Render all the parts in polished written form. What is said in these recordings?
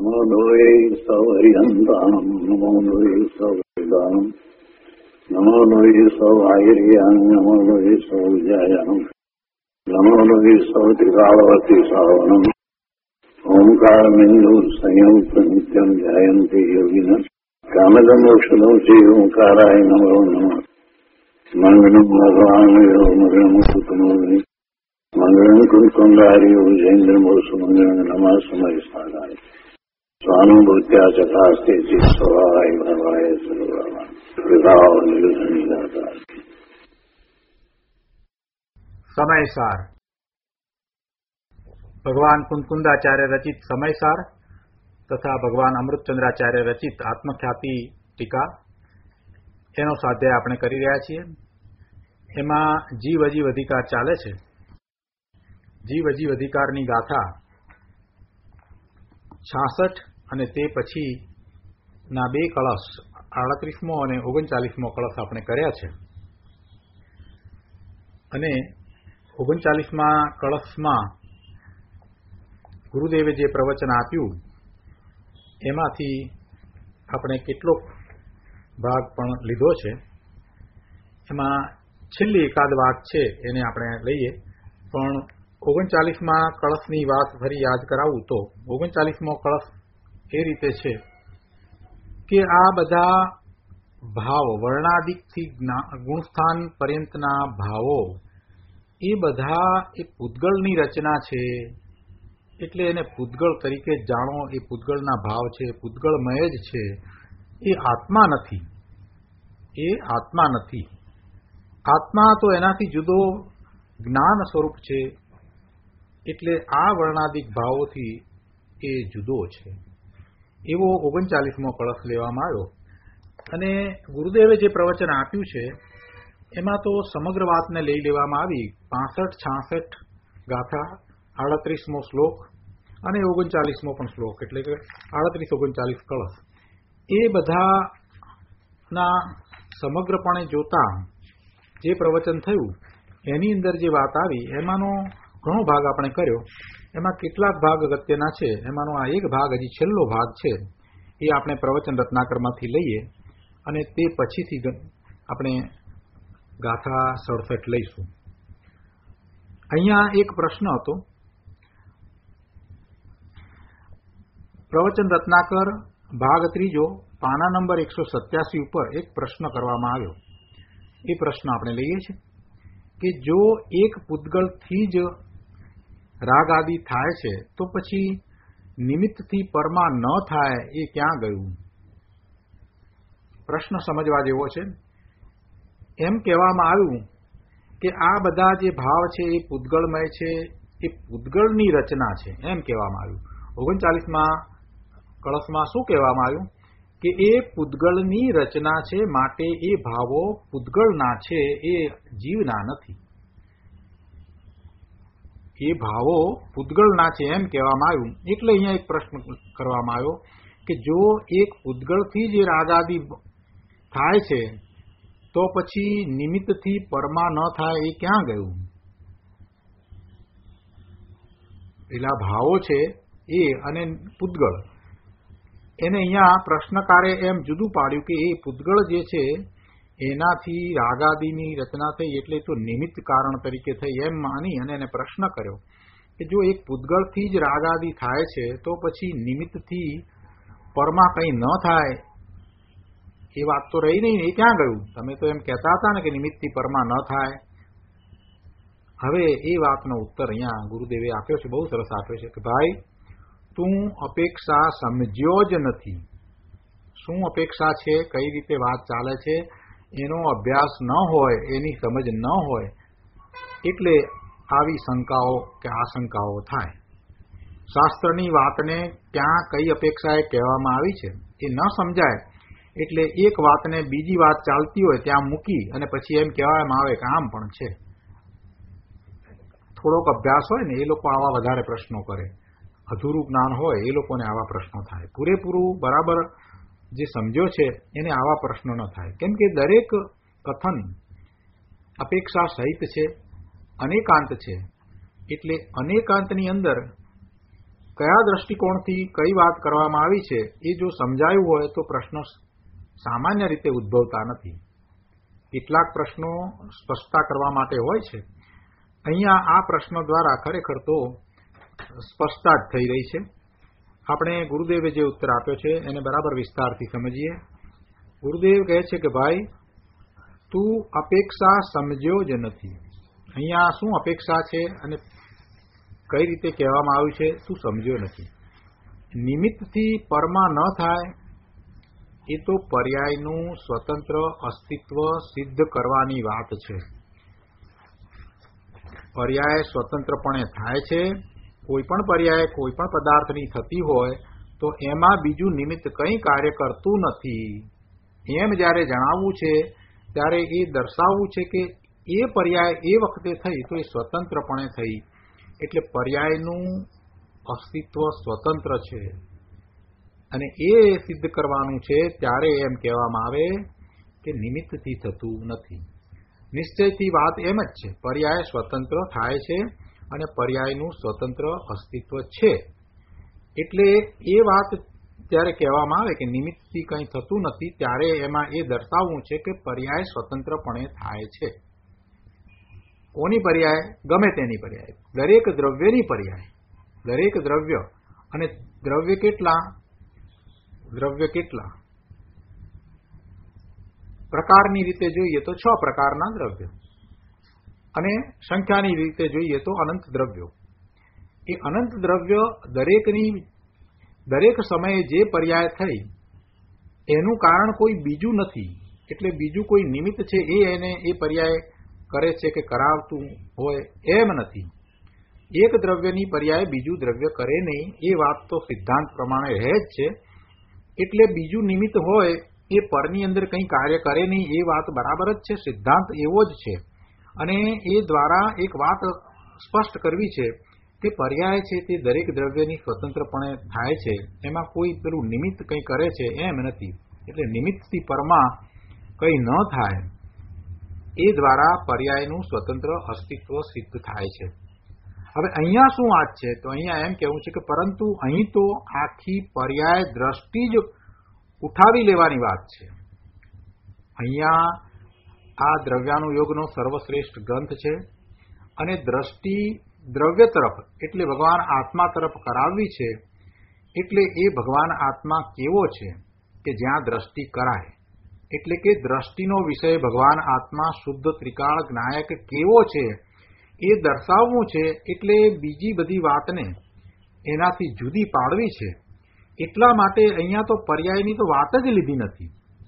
નમો લોહે સૌહરિહંતાનમ નમો લોહે સૌવેદાનમ નમો લોહે સૌઆયર્યાન નમો લોહે સૌજાયાનમ નમો લોહે સૌત્રિકાળવતી સાવનમ ઓમકારમિંદુ સંયુક્ત નિત્યમ ધ્યાયંતિ યોગિન કામદમોક્ષદો શ્રી ઓંકારાય નમો નમઃ મંગળમ ભગવાન મંગળમ કુટુંબી મંગળમ કુંકુંડારી જૈન્દ્રમોષ મંગળમ નમઃ સમય સાગાય સ્વાનુભૂત્યા ચકાસ્તે ચિત્સવાય ભવાય સર્વમાં વિભાવ નિલધનિદાતા. સમયસાર ભગવાન કુંકુંદાચાર્ય રચિત સમયસાર તથા ભગવાન અમૃતચંદ્રાચાર્ય રચિત આત્મખ્યાતિ ટીકા એનો સ્વાધ્યાય આપણે કરી રહ્યા છીએ. એમાં જીવ અજીવ અધિકાર ચાલે છે. જીવ અજીવ અધિકારની ગાથા 66 અને તે પછીના બે કળશ 38મો અને 39મો કળશ આપણે કર્યા છે. અને 39મા કળશમાં ગુરુદેવે જે પ્રવચન આપ્યું એમાંથી આપણે કેટલોક ભાગ પણ લીધો છે. એમાં છેલ્લી એકાદ વાત છે એને આપણે લઈએ, પણ 39મા કળશની વાત ફરી યાદ કરાવું તો 39મો કળશ એ રીતે છે કે આ બધા ભાવ વર્ણાદિકથી ગુણસ્થાન પર્યંતના ભાવો એ બધા એ પૂતગળની રચના છે. એટલે એને પૂતગળ તરીકે જાણો. એ પૂતગળના ભાવ છે, પૂતગળમય જ છે. એ આત્મા નથી. એ આત્મા નથી. આત્મા તો એનાથી જુદો જ્ઞાન સ્વરૂપ છે. એટલે આ વર્ણાદિક ભાવોથી એ જુદો છે. એવો 39મો કળશ લેવામાં આવ્યો. અને ગુરુદેવે જે પ્રવચન આપ્યું છે એમાં તો સમગ્ર વાતને લઈ લેવામાં આવી. 65, 66 ગાથા, 38મો શ્લોક અને 39મો પણ શ્લોક, એટલે કે 38-39 કળશ. એ બધાના સમગ્રપણે જોતા જે પ્રવચન થયું એની અંદર જે વાત આવી એમાંનો ઘણો ભાગ આપણે કર્યો. એમાં કેટલાક ભાગ અગત્યના છે. એમાંનો આ એક ભાગ, હજી છેલ્લો ભાગ છે, એ આપણે પ્રવચન રત્નાકરમાંથી લઈએ અને તે પછીથી આપણે ગાથા 67 લઈશું. અહીંયા એક પ્રશ્ન હતો. પ્રવચન રત્નાકર ભાગ 3 પાના નંબર 187 ઉપર એક પ્રશ્ન કરવામાં આવ્યો. એ પ્રશ્ન આપણે લઈએ છીએ કે જો એક પૂતગળથી જ રાગ આદિ થાય છે તો પછી નિમિત્તથી પરમાં ન થાય એ ક્યાં ગયું? પ્રશ્ન સમજવા જેવો છે. એમ કહેવામાં આવ્યું કે આ બધા જે ભાવ છે એ પૂતગળમય છે, એ પૂતગળની રચના છે, એમ કહેવામાં આવ્યું. 39મા કળશમાં શું કહેવામાં આવ્યું કે એ પૂતગળની રચના છે, માટે એ ભાવો પૂતગળના છે, એ જીવના નથી. એ ભાવો પૂતગળના છે એમ કહેવામાં આવ્યું. એટલે અહીંયા એક પ્રશ્ન કરવામાં આવ્યો કે જો એક પૂતગળથી જે રાગાદિ થાય છે તો પછી નિમિત્તથી પરમાં ન થાય એ ક્યાં ગયું? પેલા ભાવો છે એ અને પૂતગળ, એને અહીંયા પ્રશ્નકારે એમ જુદું પાડ્યું કે એ પૂતગળ જે છે એનાથી રાગાદિની રચના થઈ એટલે તો નિમિત્ત કારણ તરીકે થઈ એમ માની અને એને પ્રશ્ન કર્યો કે જો એક પૂતગળથી જ રાગાદિ થાય છે તો પછી નિમિત્તથી પરમાં કંઈ ન થાય એ વાત તો રહી નહીં ને, એ ક્યાં ગયું? તમે તો એમ કહેતા હતા ને કે નિમિત્તથી પરમાં ન થાય. હવે એ વાતનો ઉત્તર અહીંયા ગુરુદેવે આપ્યો છે, બહુ સરસ આપ્યો છે કે ભાઈ તું અપેક્ષા સમજ્યો જ નથી. શું અપેક્ષા છે, કઈ રીતે વાત ચાલે છે એનો અભ્યાસ ન હોય, એની સમજ ન હોય એટલે આવી શંકાઓ કે આશંકાઓ થાય. શાસ્ત્રની વાતને ક્યાં કઈ અપેક્ષાએ કહેવામાં આવી છે એ ન સમજાય એટલે એક વાતને બીજી વાત ચાલતી હોય ત્યાં મૂકી અને પછી એમ કહેવામાં આવે કે આમ પણ છે. થોડોક અભ્યાસ હોય ને એ લોકો આવા વધારે પ્રશ્નો કરે. અધૂરું જ્ઞાન હોય એ લોકોને આવા પ્રશ્નો થાય. પૂરેપૂરું બરાબર જે સમજ્યો છે એને આવા પ્રશ્નો ન થાય. કેમ કે દરેક કથન અપેક્ષા સહિત છે, અનેકાંત છે. એટલે અનેકાંતની અંદર કયા દ્રષ્ટિકોણથી કઈ વાત કરવામાં આવી છે એ જો સમજાયું હોય તો પ્રશ્નો સામાન્ય રીતે ઉદ્ભવતા નથી. કેટલાક પ્રશ્નો સ્પષ્ટતા કરવા માટે હોય છે. અહીંયા આ પ્રશ્ન દ્વારા ખરેખર તો સ્પષ્ટતા જ થઈ રહી છે. આપણે ગુરુદેવે જે ઉત્તર આપ્યો છે એને બરાબર વિસ્તારથી સમજીએ. ગુરુદેવ કહે છે કે ભાઈ, તું અપેક્ષા સમજ્યો જ નથી. અહીંયા શું અપેક્ષા છે અને કઈ રીતે કહેવામાં આવ્યું છે તું સમજ્યો નથી. નિમિત્તથી પરમાં ન થાય એ તો પર્યાયનું સ્વતંત્ર અસ્તિત્વ સિદ્ધ કરવાની વાત છે. પર્યાય સ્વતંત્રપણે થાય છે. કોઈ પણ પર્યાય કોઈ પણ પદાર્થની થતી હોય તો એમાં બીજું નિમિત્ત કંઈ કાર્ય કરતું નથી. એમ જ્યારે જણાવવું છે ત્યારે એ દર્શાવવું છે કે એ પર્યાય એ વખતે થઈ તો એ સ્વતંત્રપણે થઈ, એટલે પર્યાયનું અસ્તિત્વ સ્વતંત્ર છે અને એ સિદ્ધ કરવાનું છે. ત્યારે એમ કહેવામાં આવે કે નિમિત્તથી થતું નથી. નિશ્ચયથી વાત એમ જ છે, પર્યાય સ્વતંત્ર થાય છે અને પર્યાયનું સ્વતંત્ર અસ્તિત્વ છે. એટલે એ વાત જ્યારે કહેવામાં આવે કે નિમિત્તથી કંઈ થતું નથી, ત્યારે એમાં એ દર્શાવવું છે કે પર્યાય સ્વતંત્રપણે થાય છે. કોની પર્યાય? ગમે તેની પર્યાય. દરેક દ્રવ્યની પર્યાય. દરેક દ્રવ્ય. અને દ્રવ્ય કેટલા? પ્રકારની રીતે જોઈએ તો 6 પ્રકારના દ્રવ્ય, અને સંખ્યાની રીતે જોઈએ તો અનંત દ્રવ્યો. એ અનંત દ્રવ્ય દરેક સમયે જે પર્યાય થઈ એનું કારણ કોઈ બીજું નથી. એટલે બીજું કોઈ નિમિત્ત છે એને એ પર્યાય કરે છે કે કરાવતું હોય એમ નથી. એક દ્રવ્યની પર્યાય બીજું દ્રવ્ય કરે નહીં એ વાત તો સિદ્ધાંત પ્રમાણે રહે જ છે. એટલે બીજું નિમિત્ત હોય એ પરની અંદર કંઈ કાર્ય કરે નહીં એ વાત બરાબર જ છે. સિદ્ધાંત એવો જ છે. અને એ દ્વારા એક વાત સ્પષ્ટ કરવી છે કે પર્યાય છે તે દરેક દ્રવ્યની સ્વતંત્રપણે થાય છે. એમાં કોઈ પેલું નિમિત્ત કંઈ કરે છે એમ નથી. એટલે નિમિત્તથી પરમાં કંઈ ન થાય એ દ્વારા પર્યાયનું સ્વતંત્ર અસ્તિત્વ સિદ્ધ થાય છે. હવે અહીંયા શું વાત છે? તો અહીંયા એમ કહેવું છે કે પરંતુ અહીં તો આખી પર્યાય દ્રષ્ટિ જ ઉઠાવી લેવાની વાત છે. અહીંયા આ દ્રવ્યાનુયોગનો સર્વશ્રેષ્ઠ ગ્રંથ છે અને દ્રષ્ટિ દ્રવ્ય તરફ એટલે ભગવાન આત્મા તરફ કરાવવી છે. એટલે એ ભગવાન આત્મા કેવો છે કે જ્યાં દ્રષ્ટિ કરાય, એટલે કે દ્રષ્ટિનો વિષય ભગવાન આત્મા શુદ્ધ ત્રિકાળ જ્ઞાયક કેવો છે એ દર્શાવવું છે. એટલે બીજી બધી વાતને એનાથી જુદી પાડવી છે. એટલા માટે અહીંયા તો પર્યાયની તો વાત જ લીધી નથી.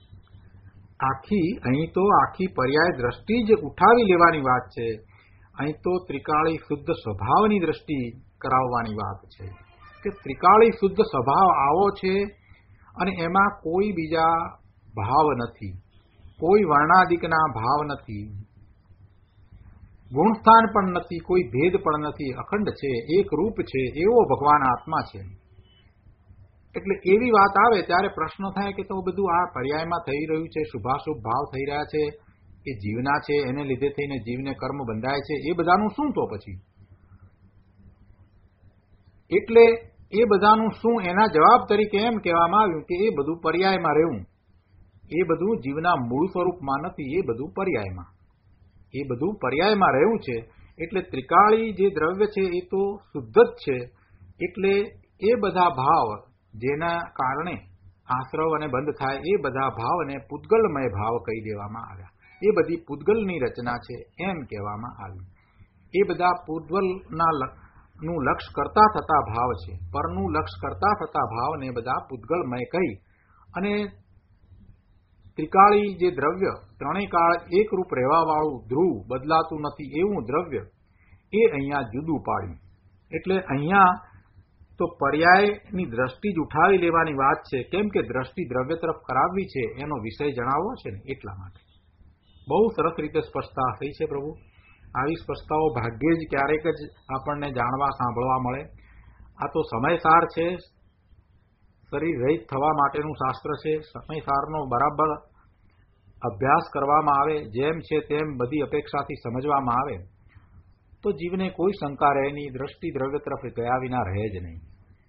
અહીં તો આખી પર્યાય દ્રષ્ટિ જ ઉઠાવી લેવાની વાત છે. અહીં તો ત્રિકાળી શુદ્ધ સ્વભાવની દ્રષ્ટિ કરાવવાની વાત છે કે ત્રિકાળી શુદ્ધ સ્વભાવ આવો છે અને એમાં કોઈ બીજા ભાવ નથી, કોઈ વર્ણાદિકના ભાવ નથી, ગુણસ્થાન પણ નથી, કોઈ ભેદ પણ નથી, અખંડ છે, એક રૂપ છે, એવો ભગવાન આત્મા છે. એટલે એવી વાત આવે ત્યારે પ્રશ્ન થાય કે તો બધું આ પર્યાયમાં થઈ રહ્યું છે, શુભાશુભ ભાવ થઈ રહ્યા છે, એ જીવના છે, એને લીધે થઈને જીવને કર્મ બંધાય છે, એ બધાનું શું તો પછી? એટલે એ બધાનું શું? એના જવાબ તરીકે એમ કહેવામાં આવ્યું કે એ બધું પર્યાયમાં રહેવું. એ બધું જીવના મૂળ સ્વરૂપમાં નથી, એ બધું પર્યાયમાં રહેવું છે. એટલે ત્રિકાળી જે દ્રવ્ય છે એ તો શુદ્ધ જ છે. એટલે એ બધા ભાવ જેના કારણે આશ્રવ અને બંધ થાય એ બધા ભાવને પૂતગલમય ભાવ કહી દેવામાં આવ્યા. એ બધી પૂતગલની રચના છે એમ કહેવામાં આવ્યું. એ બધા પૂતગલનું લક્ષ કરતા થતા ભાવ છે, પરનું લક્ષ કરતા થતા ભાવને બધા પૂતગલમય કહી અને ત્રિકાળી જે દ્રવ્ય ત્રણેય કાળ એકરૂપ રહેવાવાળું ધ્રુવ બદલાતું નથી એવું દ્રવ્ય એ અહીંયા જુદું પાડ્યું. એટલે અહીંયા તો પર્યાયની દ્રષ્ટિ જ ઉઠાવી લેવાની વાત છે. કેમ કે દ્રષ્ટિ દ્રવ્ય તરફ કરાવવી છે, એનો વિષય જણાવવો છે ને એટલા માટે. બહુ સરસ રીતે સ્પષ્ટતા થઈ છે પ્રભુ. આવી સ્પષ્ટતાઓ ભાગ્યે જ ક્યારેક જ આપણને જાણવા સાંભળવા મળે. આ તો સમયસાર છે, શરીર રહિત થવા માટેનું શાસ્ત્ર છે. સમયસારનો બરાબર અભ્યાસ કરવામાં આવે, જેમ છે તેમ બધી અપેક્ષાથી સમજવામાં આવે તો જીવને કોઈ શંકા રહે નહીં, દ્રષ્ટિ દ્રવ્ય તરફ ગયા વિના રહે જ નહીં.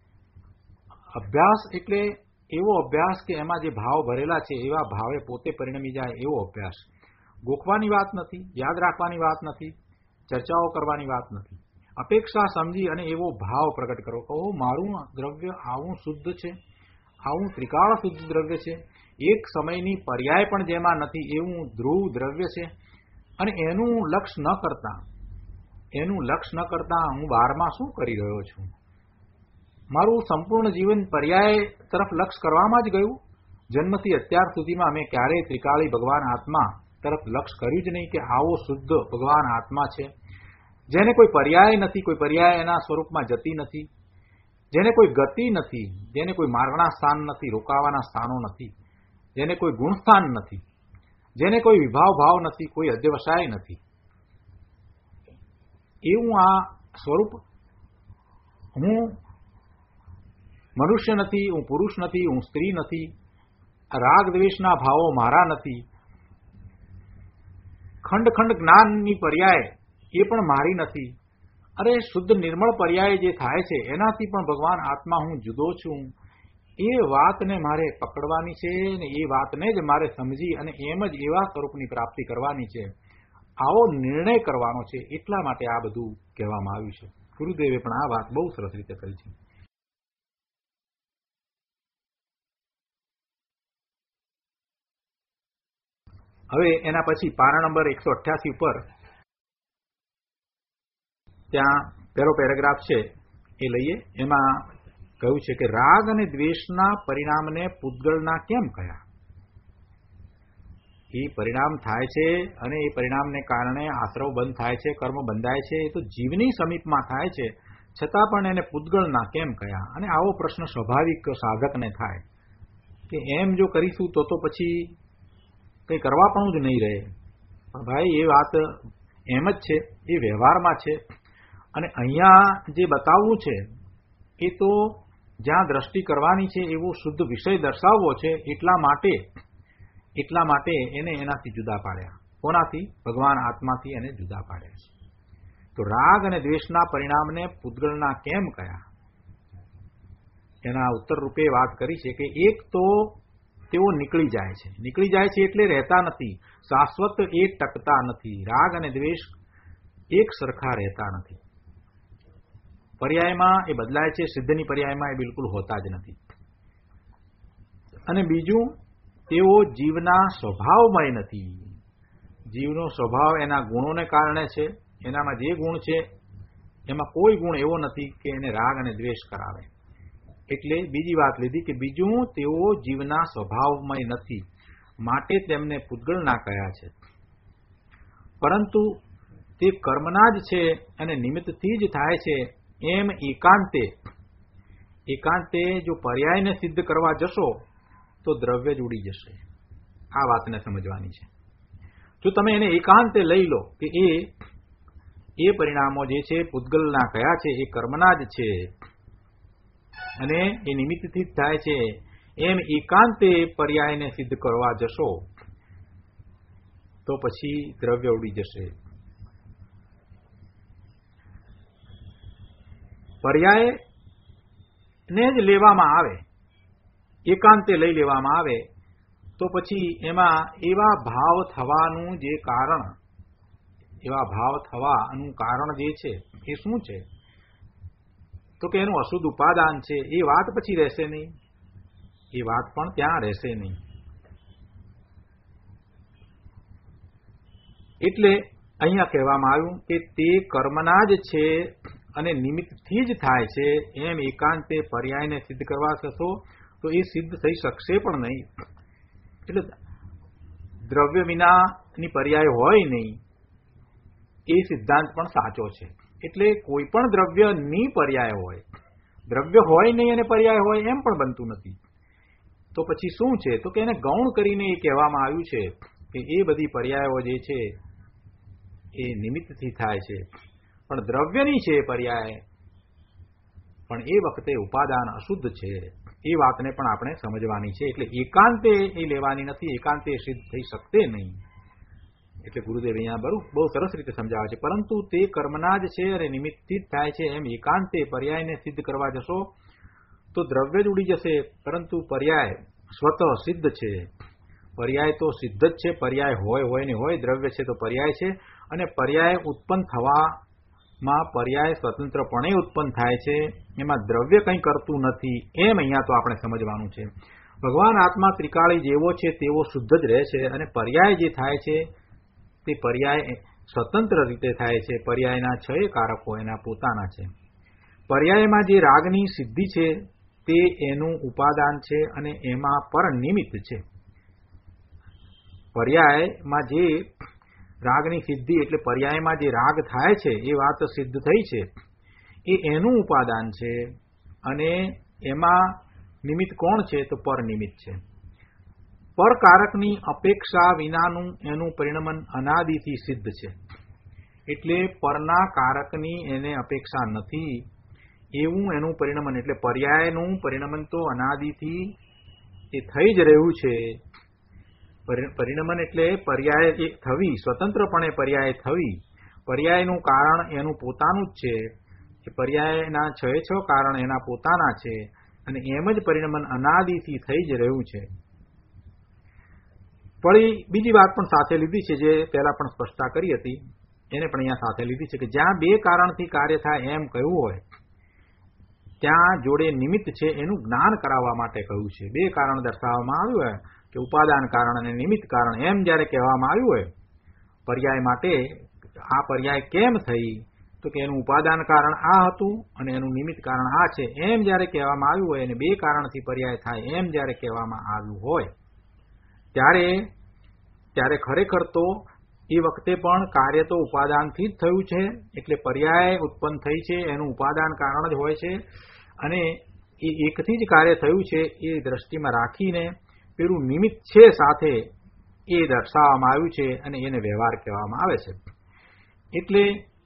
અભ્યાસ એટલે એવો અભ્યાસ કે એમાં જે ભાવ ભરેલા છે એવા ભાવે પોતે પરિણમી જાય એવો અભ્યાસ. ગોખવાની વાત નથી, યાદ રાખવાની વાત નથી, ચર્ચાઓ કરવાની વાત નથી. અપેક્ષા સમજી અને એવો ભાવ પ્રગટ કરો. કહો મારું દ્રવ્ય આવું શુદ્ધ છે, આવું ત્રિકાળ શુદ્ધ દ્રવ્ય છે, એક સમયની પર્યાય પણ જેમાં નથી એવું ધ્રુવ દ્રવ્ય છે, અને એનું લક્ષ ન કરતા હું બહારમાં શું કરી રહ્યો છું? મારું સંપૂર્ણ જીવન પર્યાય તરફ લક્ષ કરવામાં જ ગયું. જન્મથી અત્યાર સુધીમાં મેં ક્યારેય ત્રિકાળી ભગવાન આત્મા તરફ લક્ષ કર્યું જ નહીં કે આવો શુદ્ધ ભગવાન આત્મા છે, જેને કોઈ પર્યાય નથી, કોઈ પર્યાય એના સ્વરૂપમાં જતી નથી, જેને કોઈ ગતિ નથી, જેને કોઈ માર્ગના સ્થાન નથી, રોકાવાના સ્થાનો નથી, જેને કોઈ ગુણસ્થાન નથી, જેને કોઈ વિભાવ ભાવ નથી, કોઈ અધ્યવસાય નથી, એવું આ સ્વરૂપ. હું મનુષ્ય નથી, હું પુરુષ નથી, હું સ્ત્રી નથી, રાગ દ્વેષના ભાવો મારા નથી, ખંડ ખંડ જ્ઞાનની પર્યાય એ પણ મારી નથી. અરે શુદ્ધ નિર્મળ પર્યાય જે થાય છે એનાથી પણ ભગવાન આત્મા હું જુદો છું. એ વાતને મારે પકડવાની છે ને એ વાતને જ મારે સમજી અને એમ જ એવા સ્વરૂપની પ્રાપ્તિ કરવાની છે, આવો નિર્ણય કરવાનો છે. એટલા માટે આ બધું કહેવામાં આવ્યું છે. ગુરુદેવે પણ આ વાત બહુ સરસ રીતે કરી છે. હવે એના પછી પાના નંબર 188 ઉપર ત્યાં પહેલો પેરેગ્રાફ છે એ લઈએ. એમાં કહ્યું છે કે રાગ અને દ્વેષના પરિણામને પૂતગળના કેમ કયા? એ પરિણામ થાય છે અને એ પરિણામને કારણે આશ્રવ બંધ થાય છે, કર્મ બંધાય છે, એ તો જીવની સમીપમાં થાય છે, છતાં પણ એને પૂતગળના કેમ કયા? અને આવો પ્રશ્ન સ્વાભાવિક સાધકને થાય કે એમ જો કરીશું તો પછી કંઈ કરવા પણ જ નહીં રહે. પણ ભાઈ એ વાત એમ જ છે, એ વ્યવહારમાં છે. અને અહીંયા જે બતાવવું છે એ તો જ્યાં દ્રષ્ટિ કરવાની છે એવો શુદ્ધ વિષય દર્શાવવો છે, એટલા માટે એને એનાથી જુદા પાડ્યા. કોનાથી? ભગવાન આત્માથી એને જુદા પાડ્યા છે. તો રાગ અને દ્વેષના પરિણામને પૂતગળના કેમ કયા? એના ઉત્તર રૂપે વાત કરી છે કે એક તો તેઓ નીકળી જાય છે એટલે રહેતા નથી, શાશ્વત એક ટકતા નથી. રાગ અને દ્વેષ એક સરખા રહેતા નથી, પર્યાયમાં એ બદલાય છે, સિદ્ધની પર્યાયમાં એ બિલકુલ હોતા જ નથી. અને બીજું, તેઓ જીવના સ્વભાવમય નથી. જીવનો સ્વભાવ એના ગુણોને કારણે છે, એનામાં જે ગુણ છે એમાં કોઈ ગુણ એવો નથી કે એને રાગ અને દ્વેષ કરાવે. એટલે બીજી વાત લીધી કે બીજું, તેઓ જીવના સ્વભાવમય નથી, માટે તેમને પૂતગળના કયા છે. પરંતુ તે કર્મના જ છે અને નિમિત્તથી જ થાય છે. એમ એકાંતે જો પર્યાયને સિદ્ધ કરવા જશો તો દ્રવ્ય જ ઉડી જશે. આ વાતને સમજવાની છે. જો તમે એને એકાંતે લઈ લો કે એ પરિણામો જે છે પૂતગલના કયા છે, એ કર્મના જ છે અને એ નિમિત્તથી જ થાય છે, એમ એકાંતે પર્યાયને સિદ્ધ કરવા જશો તો પછી દ્રવ્ય ઉડી જશે. પર્યાયને જ લેવામાં આવે, એકાંતે લઈ લેવામાં આવે તો પછી એમાં એવા ભાવ થવાનું કારણ જે છે એ શું છે? તો કે એનું અશુદ્ધ ઉપાદાન છે. એ વાત પછી રહેશે નહીં, એ વાત પણ ત્યાં રહેશે નહીં. એટલે અહીંયા કહેવામાં આવ્યું કે તે કર્મના જ છે અને નિમિત્તથી જ થાય છે. એમ એકાંતે પર્યાયને સિદ્ધ કરવા જશો તો એ સિદ્ધ થઈ શકશે પણ નહીં. એટલે દ્રવ્ય વિનાની પર્યાય હોય નહીં એ સિદ્ધાંત પણ સાચો છે. એટલે કોઈ પણ દ્રવ્યની પર્યાય હોય, દ્રવ્ય હોય નહીં અને પર્યાય હોય એમ પણ બનતું નથી. તો પછી શું છે? તો કે એને ગૌણ કરીને એ કહેવામાં આવ્યું છે કે એ બધી પર્યાયો જે છે એ નિમિત્તથી થાય છે, પણ દ્રવ્યની છે પર્યાય, પણ એ વખતે ઉપાદાન અશુદ્ધ છે. એ વાતને પણ આપણે સમજવાની છે. એટલે એકાંતે એ લેવાની નથી, એકાંતે સિદ્ધ થઈ શકશે નહીં. એટલે ગુરુદેવ અહીંયા બહુ સરસ રીતે સમજાવે છે. પરંતુ તે કર્મના જ છે અને નિમિત્તથી જ થાય છે. એમ એકાંતે પર્યાયને સિદ્ધ કરવા જશો તો દ્રવ્ય જ ઉડી જશે, પરંતુ પર્યાય સ્વતઃ સિદ્ધ છે. પર્યાય તો સિદ્ધ જ છે. પર્યાય હોય ને હોય, દ્રવ્ય છે તો પર્યાય છે. અને પર્યાય ઉત્પન્ન થવામાં પર્યાય સ્વતંત્રપણે ઉત્પન્ન થાય છે, એમાં દ્રવ્ય કંઈ કરતું નથી, એમ અહીંયા તો આપણે સમજવાનું છે. ભગવાન આત્મા ત્રિકાળી જેવો છે તેવો શુદ્ધ જ રહે છે, અને પર્યાય જે થાય છે તે પર્યાય સ્વતંત્ર રીતે થાય છે. પર્યાયના 6 કારકો એના પોતાના છે. પર્યાયમાં જે રાગની સિદ્ધિ છે તે એનું ઉપાદાન છે અને એમાં પર નિમિત્ત છે. પર્યાયમાં જે રાગની સિદ્ધિ એટલે પર્યાયમાં જે રાગ થાય છે એ વાત સિદ્ધ થઈ છે એ એનું ઉપાદાન છે, અને એમાં નિમિત્ત કોણ છે તો પર નિમિત્ત છે. પરકારકની અપેક્ષા વિનાનું એનું પરિણમન અનાદિથી સિદ્ધ છે. એટલે પરના કારકની એને અપેક્ષા નથી એવું એનું પરિણમન, એટલે પર્યાયનું પરિણમન તો અનાદિથી એ થઈ જ રહ્યું છે. પરિણમન એટલે પર્યાય થવી, સ્વતંત્રપણે પર્યાય થવી. પર્યાયનું કારણ એનું પોતાનું જ છે. એ પર્યાયના 6 કારણ એના પોતાના છે, અને એમ જ પરિણમન અનાદિથી થઈ જ રહ્યું છે. વળી બીજી વાત પણ સાથે લીધી છે, જે પહેલા પણ સ્પષ્ટતા કરી હતી, એને પણ અહીંયા સાથે લીધી છે કે જ્યાં 2 કારણથી કાર્ય થાય એમ કહ્યું હોય, ત્યાં જોડે નિમિત્ત છે એનું જ્ઞાન કરાવવા માટે કહ્યું છે. 2 કારણ દર્શાવવામાં આવ્યું હોય કે ઉપાદાન કારણ અને નિમિત્ત કારણ, એમ જ્યારે કહેવામાં આવ્યું હોય પર્યાય માટે, આ પર્યાય કેમ થઈ તો કે એનું ઉપાદાન કારણ આ હતું અને એનું નિમિત્ત કારણ આ છે, એમ જ્યારે કહેવામાં આવ્યું હોય, અને 2 કારણથી પર્યાય થાય એમ જ્યારે કહેવામાં આવ્યું હોય ત્યારે ખરેખર તો એ વખતે પણ કાર્ય તો ઉપાદાનથી જ થયું છે. એટલે પર્યાય ઉત્પન્ન થઈ છે એનું ઉપાદાન કારણ જ હોય છે, અને એ એકથી જ કાર્ય થયું છે એ દ્રષ્ટિમાં રાખીને પેલું નિમિત્ત છે સાથે એ દર્શાવવામાં આવ્યું છે, અને એને વ્યવહાર કહેવામાં આવે છે. એટલે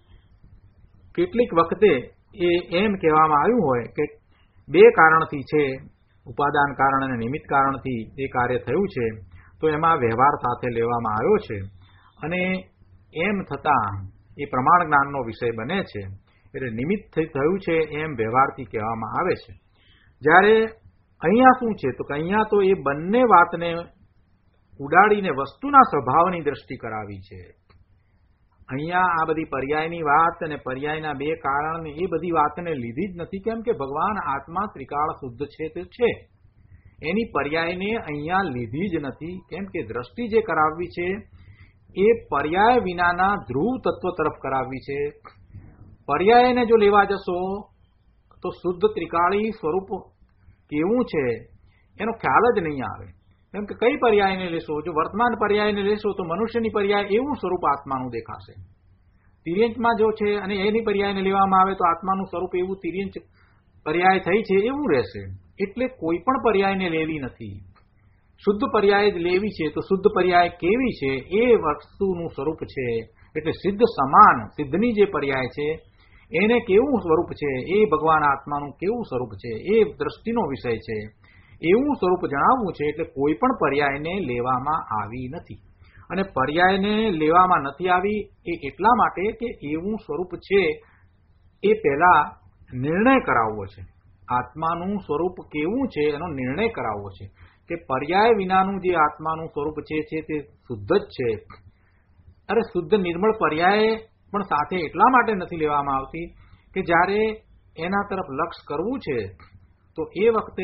કેટલીક વખતે એમ કહેવામાં આવ્યું હોય કે 2 કારણથી છે, ઉપાદાન કારણ અને નિમિત્ત કારણથી એ કાર્ય થયું છે, તો એમાં વ્યવહાર સાથે લેવામાં આવ્યો છે, અને એમ થતાં એ પ્રમાણ જ્ઞાનનો વિષય બને છે. એટલે નિમિત્ત થયું છે એમ વ્યવહારથી કહેવામાં આવે છે. જ્યારે અહીંયા શું છે તો કે અહીંયા તો એ બંને વાતને ઉડાડીને વસ્તુના સ્વભાવની દ્રષ્ટિ કરાવી છે. અહીંયા આ બધી પર્યાયની વાત અને પર્યાયના 2 કારણ એ બધી વાતને લીધી જ નથી, કેમ કે ભગવાન આત્મા ત્રિકાળ શુદ્ધ છે તે છે, એની પર્યાયને અહીંયા લીધી જ નથી. કેમ કે દ્રષ્ટિ જે કરાવવી છે એ પર્યાય વિનાના ધ્રુવ તત્વ તરફ કરાવવી છે. પર્યાયને જો લેવા જશો તો શુદ્ધ ત્રિકાળી સ્વરૂપ કેવું છે એનો ખ્યાલ જ નહીં આવે. કેમ કે કઈ પર્યાયને લેશો, જો વર્તમાન પર્યાયને લેશો તો મનુષ્યની પર્યાય એવું સ્વરૂપ આત્માનું દેખાશે. તિર્યંચમાં જો છે અને એની પર્યાયને લેવામાં આવે તો આત્માનું સ્વરૂપ એવું તિર્યંચ પર્યાય થઈ છે એવું રહેશે. એટલે કોઈ પણ પર્યાયને લેવી નથી, શુદ્ધ પર્યાય જ લેવી છે. તો શુદ્ધ પર્યાય કેવી છે એ વસ્તુનું સ્વરૂપ છે. એટલે સિદ્ધ સમાન, સિદ્ધની જે પર્યાય છે એને કેવું સ્વરૂપ છે, એ ભગવાન આત્માનું કેવું સ્વરૂપ છે એ દ્રષ્ટિનો વિષય છે. એવું સ્વરૂપ જણાવવું છે. એટલે કોઈ પણ પર્યાયને લેવામાં આવી નથી, અને પર્યાયને લેવામાં નથી આવી એ એટલા માટે કે એવું સ્વરૂપ છે એ પહેલા નિર્ણય કરાવવો છે. આત્માનું સ્વરૂપ કેવું છે એનો નિર્ણય કરાવવો છે કે પર્યાય વિનાનું જે આત્માનું સ્વરૂપ છે તે શુદ્ધ જ છે. અરે શુદ્ધ નિર્મળ પર્યાય પણ સાથે એટલા માટે નથી લેવામાં આવતી કે જ્યારે એના તરફ લક્ષ કરવું છે તો એ વખતે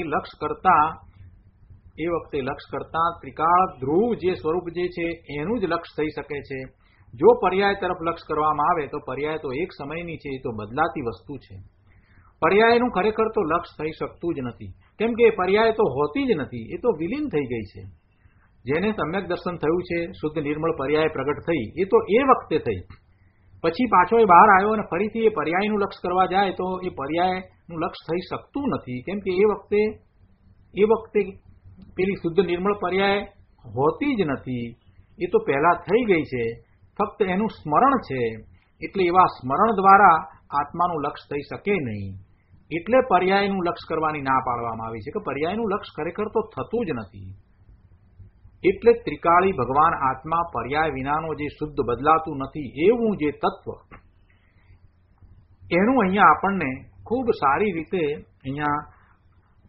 લક્ષ કરતા ત્રિકાળ ધ્રુવ જે સ્વરૂપ જે છે એનું જ લક્ષ થઈ શકે છે. જો પર્યાય તરફ લક્ષ કરવામાં આવે તો પર્યાય તો એક સમયની છે, એ તો બદલાતી વસ્તુ છે. પર્યાયનું ખરેખર તો લક્ષ થઈ શકતું જ નથી, કેમ કે પર્યાય તો હોતી જ નથી, એ તો વિલીન થઈ ગઈ છે. જેને સમ્યક દર્શન થયું છે, શુદ્ધ નિર્મળ પર્યાય પ્રગટ થઈ, એ તો એ વખતે થઈ, પછી પાછો એ બહાર આવ્યો અને ફરીથી એ પર્યાયનું લક્ષ કરવા જાય તો એ પર્યાયનું લક્ષ થઈ શકતું નથી. કેમ કે એ વખતે પેલી શુદ્ધ નિર્મળ પર્યાય હોતી જ નથી, એ તો પહેલા થઈ ગઈ છે, ફક્ત એનું સ્મરણ છે. એટલે એવા સ્મરણ દ્વારા આત્માનું લક્ષ થઈ શકે નહીં. એટલે પર્યાયનું લક્ષ કરવાની ના પાડવામાં આવી છે કે પર્યાયનું લક્ષ ખરેખર તો થતું જ નથી. એટલે ત્રિકાળી ભગવાન આત્મા પર્યાય વિનાનો જે શુદ્ધ બદલાતું નથી એવું જે તત્વ, એનું અહીંયા આપણને ખૂબ સારી રીતે અહીંયા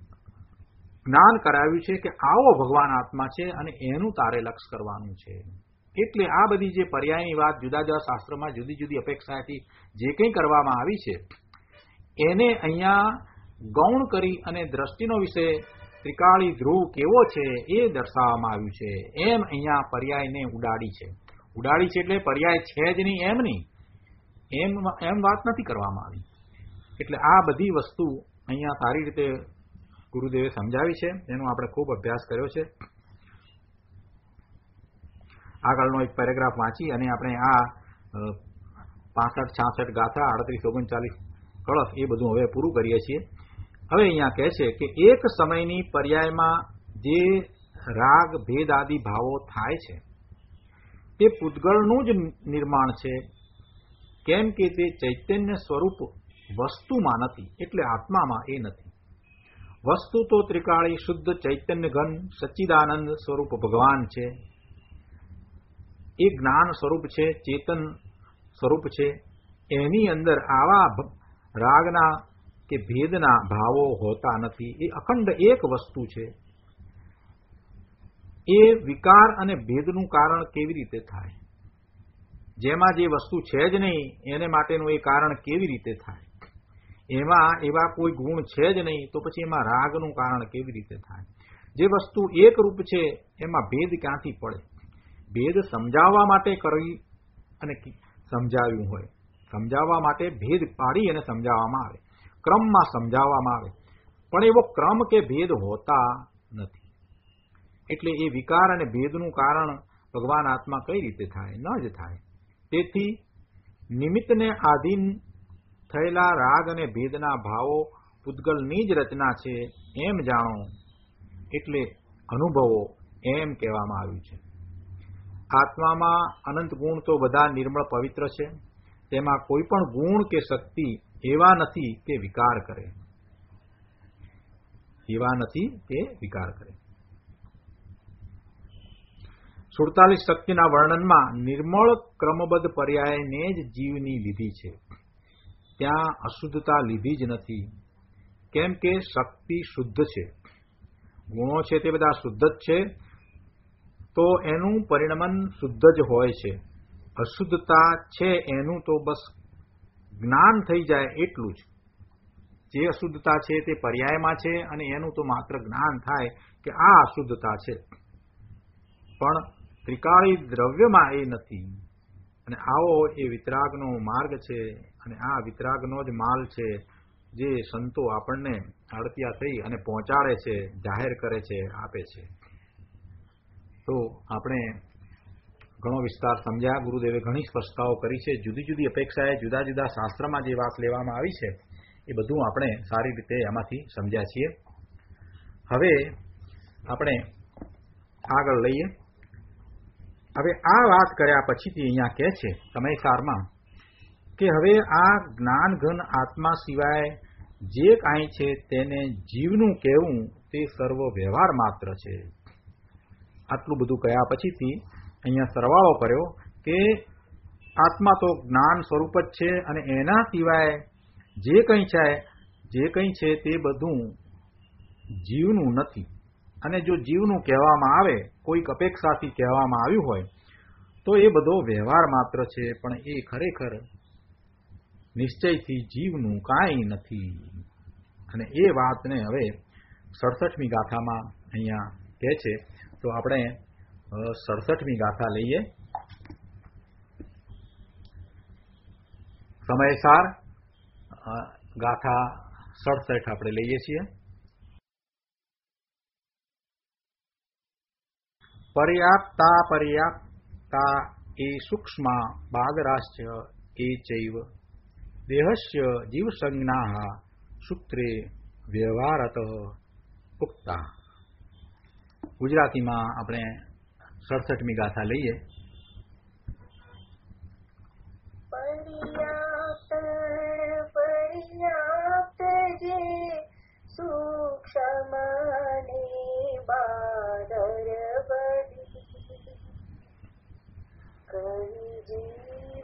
જ્ઞાન કરાવ્યું છે કે આવો ભગવાન આત્મા છે અને એનું તારે લક્ષ કરવાનું છે. એટલે આ બધી જે પર્યાયની વાત જુદા જુદા શાસ્ત્રોમાં જુદી જુદી અપેક્ષાથી જે કંઈ કરવામાં આવી છે એને અહીંયા ગૌણ કરી અને દ્રષ્ટિનો વિષય ત્રિકાળી ધ્રુવ કેવો છે એ દર્શાવવામાં આવ્યું છે. એમ અહીંયા પર્યાયને ઉડાડી છે. ઉડાડી છે એટલે પર્યાય છે જ નહીં એમ નહીં, એમ વાત નથી કરવામાં આવી. એટલે આ બધી વસ્તુ અહીંયા સારી રીતે ગુરુદેવે સમજાવી છે, એનો આપણે ખૂબ અભ્યાસ કર્યો છે. આગળનો એક પેરેગ્રાફ વાંચી અને આપણે આ 65-66 ગાથા 38-39 કળશ એ બધું હવે પૂરું કરીએ છીએ. હવે અહીંયા કહે છે કે એક સમયની પર્યાયમાં જે રાગ ભેદ આદિ ભાવો થાય છે તે પૂતગળનું જ નિર્માણ છે, કેમ કે તે ચૈતન્ય સ્વરૂપ વસ્તુમાં નથી, એટલે આત્મામાં એ નથી. વસ્તુ તો ત્રિકાળી શુદ્ધ ચૈતન્ય ઘન સચ્ચિદાનંદ સ્વરૂપ ભગવાન છે. એ જ્ઞાન સ્વરૂપ છે, ચેતન સ્વરૂપ છે. એની અંદર આવા રાગના કે ભેદના ભાવો હોતા નથી. એ અખંડ એક વસ્તુ છે. એ વિકાર અને ભેદનું કારણ કેવી રીતે થાય? જેમાં જે વસ્તુ છે જ નહીં એને માટેનું એ કારણ કેવી રીતે થાય? એમાં એવા કોઈ ગુણ છે જ નહીં તો પછી એમાં રાગનું કારણ કેવી રીતે થાય? જે વસ્તુ એક રૂપ છે એમાં ભેદ ક્યાંથી પડે? ભેદ સમજાવવા માટે કરી અને સમજાવ્યું હોય, સમજાવવા માટે ભેદ પાડી અને સમજાવવામાં આવે, ક્રમમાં સમજાવવામાં આવે, પણ એવો ક્રમ કે ભેદ હોતા નથી. એટલે એ વિકાર અને ભેદનું કારણ ભગવાન આત્મા કઈ રીતે થાય? ન જ થાય. તેથી નિમિત્તને આધીન થયેલા રાગ અને ભેદના ભાવો પૂતગલની જ રચના છે એમ જાણો, એટલે અનુભવો એમ કહેવામાં આવ્યું છે. આત્મામાં અનંત ગુણ તો બધા નિર્મળ પવિત્ર છે. તેમાં કોઈ પણ ગુણ કે શક્તિ એવા નથી કે વિકાર કરે, એવા નથી કે વિકાર કરે. 47 શક્તિના વર્ણનમાં નિર્મળ ક્રમબદ્ધ પર્યાયને જ જીવની લીધી છે. ત્યાં અશુદ્ધતા લીધી જ નથી, કેમ કે શક્તિ શુદ્ધ છે. ગુણો છે તે બધા શુદ્ધ જ છે, તો એનું પરિણમન શુદ્ધ જ હોય છે. અશુદ્ધતા છે એનું તો બસ જ્ઞાન થઈ જાય એટલું જ. જે અશુદ્ધતા છે તે પર્યાયમાં છે અને એનું તો માત્ર જ્ઞાન થાય કે આ અશુદ્ધતા છે, પણ ત્રિકાળી દ્રવ્યમાં એ નથી. અને આવો એ વિતરાગનો માર્ગ છે અને આ વિતરાગનો જ માલ છે જે સંતો આપણને અડતિયા થઈ અને પહોંચાડે છે, જાહેર કરે છે, આપે છે. તો આપણે ઘણો વિસ્તાર સમજ્યા. ગુરુદેવે ઘણી સ્પષ્ટતાઓ કરી છે. જુદી જુદી અપેક્ષાએ જુદા જુદા શાસ્ત્રમાં જે વાત લેવામાં આવી છે એ બધું આપણે સારી રીતે એમાંથી સમજ્યા છીએ. હવે આપણે આગળ લઈએ. હવે આ વાત કર્યા પછીથી અહીંયા કહે છે સમયસારમાં કે હવે આ જ્ઞાન ઘન આત્મા સિવાય જે કાંઈ છે તેને જીવનું કહેવું તે સર્વ વ્યવહાર માત્ર છે. આટલું બધું કહ્યા પછીથી અહીંયા સરવાળો કર્યો કે આત્મા તો જ્ઞાન સ્વરૂપ જ છે અને એના સિવાય જે કંઈ છે તે બધું જીવનું નથી. અને જો જીવનું કહેવામાં આવે, કોઈક અપેક્ષાથી કહેવામાં આવ્યું હોય તો એ બધો વ્યવહાર માત્ર છે, પણ એ ખરેખર નિશ્ચયથી જીવનું કાંઈ નથી. અને એ વાતને હવે 67મી ગાથામાં અહીંયા કહે છે. તો આપણે 67મી ગાથા લઈએ. સમયસાર ગાથા 67 આપણે લઈએ છીએ. પર્યાપ્તા એ સૂક્ષ્મા બાદરાશ્ચ એ ચૈવ દેહસ્ય જીવસંજ્ઞા સૂત્રે વ્યવહારત ઉક્તા. ગુજરાતીમાં આપણે 67મી ગાથા લઈએ. પર્યાપ્ત જે સૂક્ષ્મ ને બાદર બધી જીવ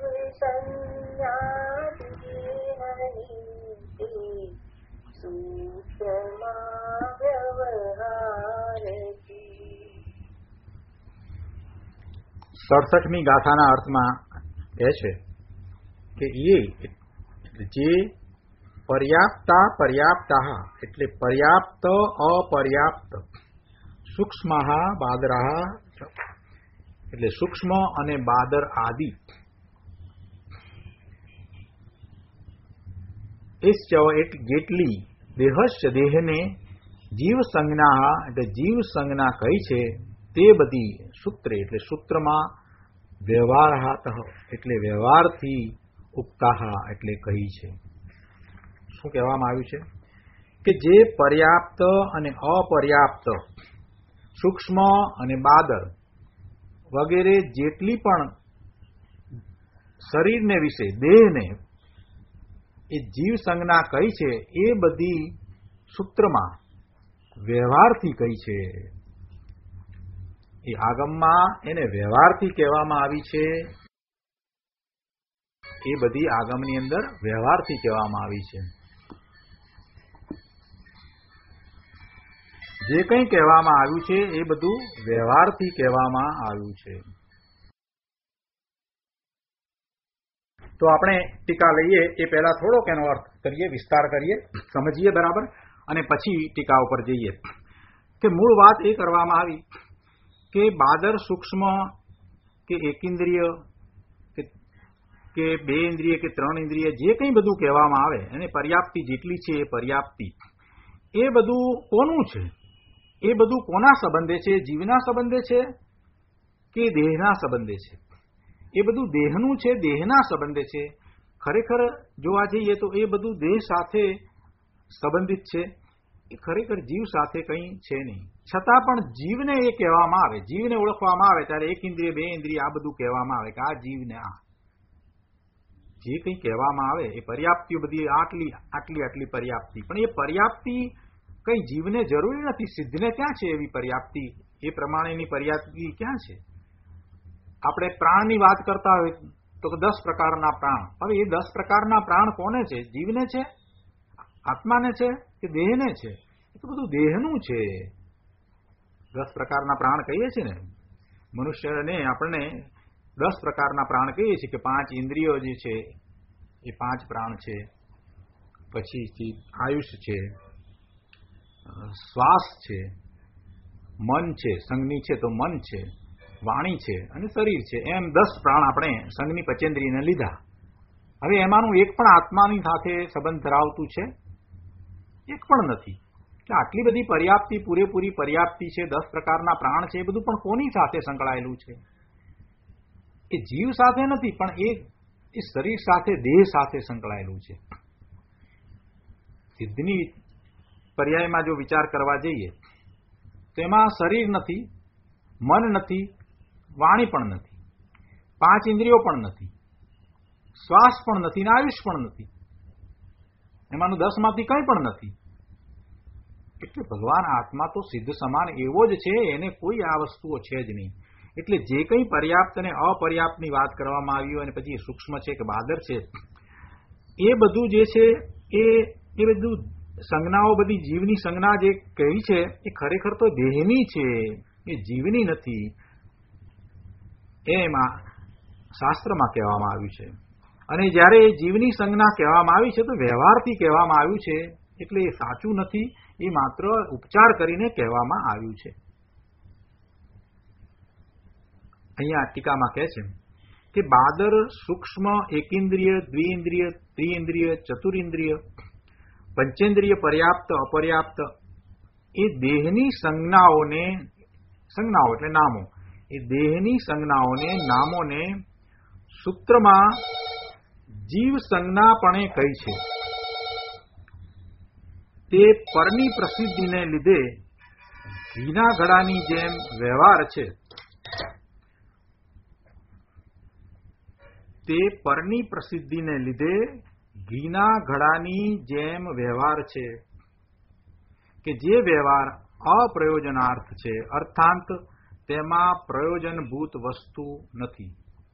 સંજ્ઞા સૂત્રમાં વ્યવહાર 67મી ગાથાના અર્થમાં કહે છે કે એ જે પર્યાપ્તા પર્યાપ્તા એટલે પર્યાપ્ત અપર્યાપ્ત સૂક્ષ્મ બાદરા એટલે સૂક્ષ્મ અને બાદર આદિ જેટલી દેહસ્ય દેહને જીવ સંજ્ઞા એટલે જીવ સંજ્ઞા કઈ છે તે બધી સૂત્રે એટલે સૂત્રમાં વ્યવહારાત એટલે વ્યવહારથી ઉક્તા એટલે કહી છે. શું કહેવામાં આવ્યું છે કે જે પર્યાપ્ત અને અપર્યાપ્ત સૂક્ષ્મ અને બાદર વગેરે જેટલી પણ શરીરને વિશે દેહને એ જીવ સંજ્ઞા કઈ છે એ બધી સૂત્રમાં વ્યવહારથી કઈ છે. એ આગમમાં એને વ્યવહારથી કહેવામાં આવી છે. એ બધી આગમની અંદર વ્યવહારથી કહેવામાં આવી છે. જે કંઈ કહેવામાં આવ્યું છે એ બધું વ્યવહારથી કહેવામાં આવ્યું છે. તો આપણે ટીકા લઈએ એ પહેલા થોડોક એનો અર્થ કરીએ, વિસ્તાર કરીએ, સમજીએ બરાબર, અને પછી ટીકા ઉપર જઈએ. કે મૂળ વાત એ કરવામાં આવી કે બાદર સૂક્ષ્મ કે એકેન્દ્રિય કે બે ઇન્દ્રિય કે ત્રણ ઇન્દ્રિય જે કંઈ બધું કહેવામાં આવે એને પર્યાપ્તિ જેટલી છે એ પર્યાપ્તિ એ બધું કોનું છે? એ બધું કોના સંબંધે છે? જીવના સંબંધે છે કે દેહના સંબંધે છે? એ બધું દેહનું છે, દેહના સંબંધે છે. ખરેખર જોવા જઈએ તો એ બધું દેહ સાથે સંબંધિત છે. એ ખરેખર જીવ સાથે કંઈ છે નહીં. છતાં પણ જીવને એ કહેવામાં આવે, જીવને ઓળખવામાં આવે ત્યારે એક ઇન્દ્રિય બે ઇન્દ્રિય આ બધું કહેવામાં આવે કે આ જીવને આ જે કંઈ કહેવામાં આવે એ પર્યાપ્તિઓ બધી આટલી આટલી આટલી પર્યાપ્તિ. પણ એ પર્યાપ્તિ કંઈ જીવને જરૂરી નથી. સિદ્ધને ક્યાં છે એવી પર્યાપ્તિ? એ પ્રમાણેની પર્યાપ્તિ ક્યાં છે? આપણે પ્રાણની વાત કરતા હોય તો 10 પ્રકારના પ્રાણ. હવે એ 10 પ્રકારના પ્રાણ કોને છે? જીવને છે? આત્માને છે કે દેહને છે? એ તો બધું દેહનું છે. 10 પ્રકારના પ્રાણ કહીએ છીએ ને, મનુષ્યને આપણને 10 પ્રકારના પ્રાણ કહીએ છીએ કે 5 ઇન્દ્રિયો જે છે એ 5 પ્રાણ છે. પછી આયુષ છે, શ્વાસ છે, મન છે, સંજ્ઞી છે તો મન છે, વાણી છે અને શરીર છે. એમ 10 પ્રાણ આપણે સંજ્ઞી પચેન્દ્રિયને લીધા. હવે એમાંનું એક પણ આત્માની સાથે સંબંધ ધરાવતું છે? એક પણ નથી. કે આટલી બધી પર્યાપ્તિ, પૂરેપૂરી પર્યાપ્તિ છે, 10 પ્રકારના પ્રાણ છે, એ બધું પણ કોની સાથે સંકળાયેલું છે? એ જીવ સાથે નથી, પણ એ શરીર સાથે, દેહ સાથે સંકળાયેલું છે. સિદ્ધની પર્યાયમાં જો વિચાર કરવા જઈએ તો એમાં શરીર નથી, મન નથી, વાણી પણ નથી, 5 ઇન્દ્રિયો પણ નથી, શ્વાસ પણ નથી ને આયુષ પણ નથી. એમાંનું 10 માંથી કંઈ પણ નથી. એટલે ભગવાન આત્મા તો સિદ્ધ સમાન એવો જ છે, એને કોઈ આ વસ્તુઓ છે જ નહીં. એટલે જે કંઈ પર્યાપ્ત અને અપર્યાપ્તની વાત કરવામાં આવી હોય અને પછી સૂક્ષ્મ છે કે બાદર છે, એ બધું જે છે એ બધું સંજ્ઞાઓ, બધી જીવની સંજ્ઞા જે કહી છે એ ખરેખર તો દેહની છે, એ જીવની નથી. એમાં શાસ્ત્રમાં કહેવામાં આવ્યું છે. અને જ્યારે એ જીવની સંજ્ઞા કહેવામાં આવી છે તો વ્યવહારથી કહેવામાં આવ્યું છે. એટલે એ સાચું નથી, એ માત્ર ઉપચાર કરીને કહેવામાં આવ્યું છે. અહીંયા ટીકામાં કહે છે કે બાદર સૂક્ષ્મ, એકેન્દ્રિય, દ્વિઇન્દ્રિય, ત્રિઇન્દ્રિય, ચતુરિન્દ્રિય, પંચેન્દ્રિય, પર્યાપ્ત, અપર્યાપ્ત એ દેહની સંજ્ઞાઓ એટલે નામો, એ દેહની સંજ્ઞાઓને, નામોને સૂત્રમાં જીવ સંજ્ઞાપણે કહી છે. તે પરની પ્રસિદ્ધિને લીધે ઘીના ઘડાની જેમ વ્યવહાર છે. તે પરની પ્રસિદ્ધિને લીધે ઘીના ઘડાની જેમ વ્યવહાર છે કે જે વ્યવહાર અપ્રયોજનાર્થ છે, અર્થાંત તેમાં પ્રયોજનભૂત વસ્તુ નથી.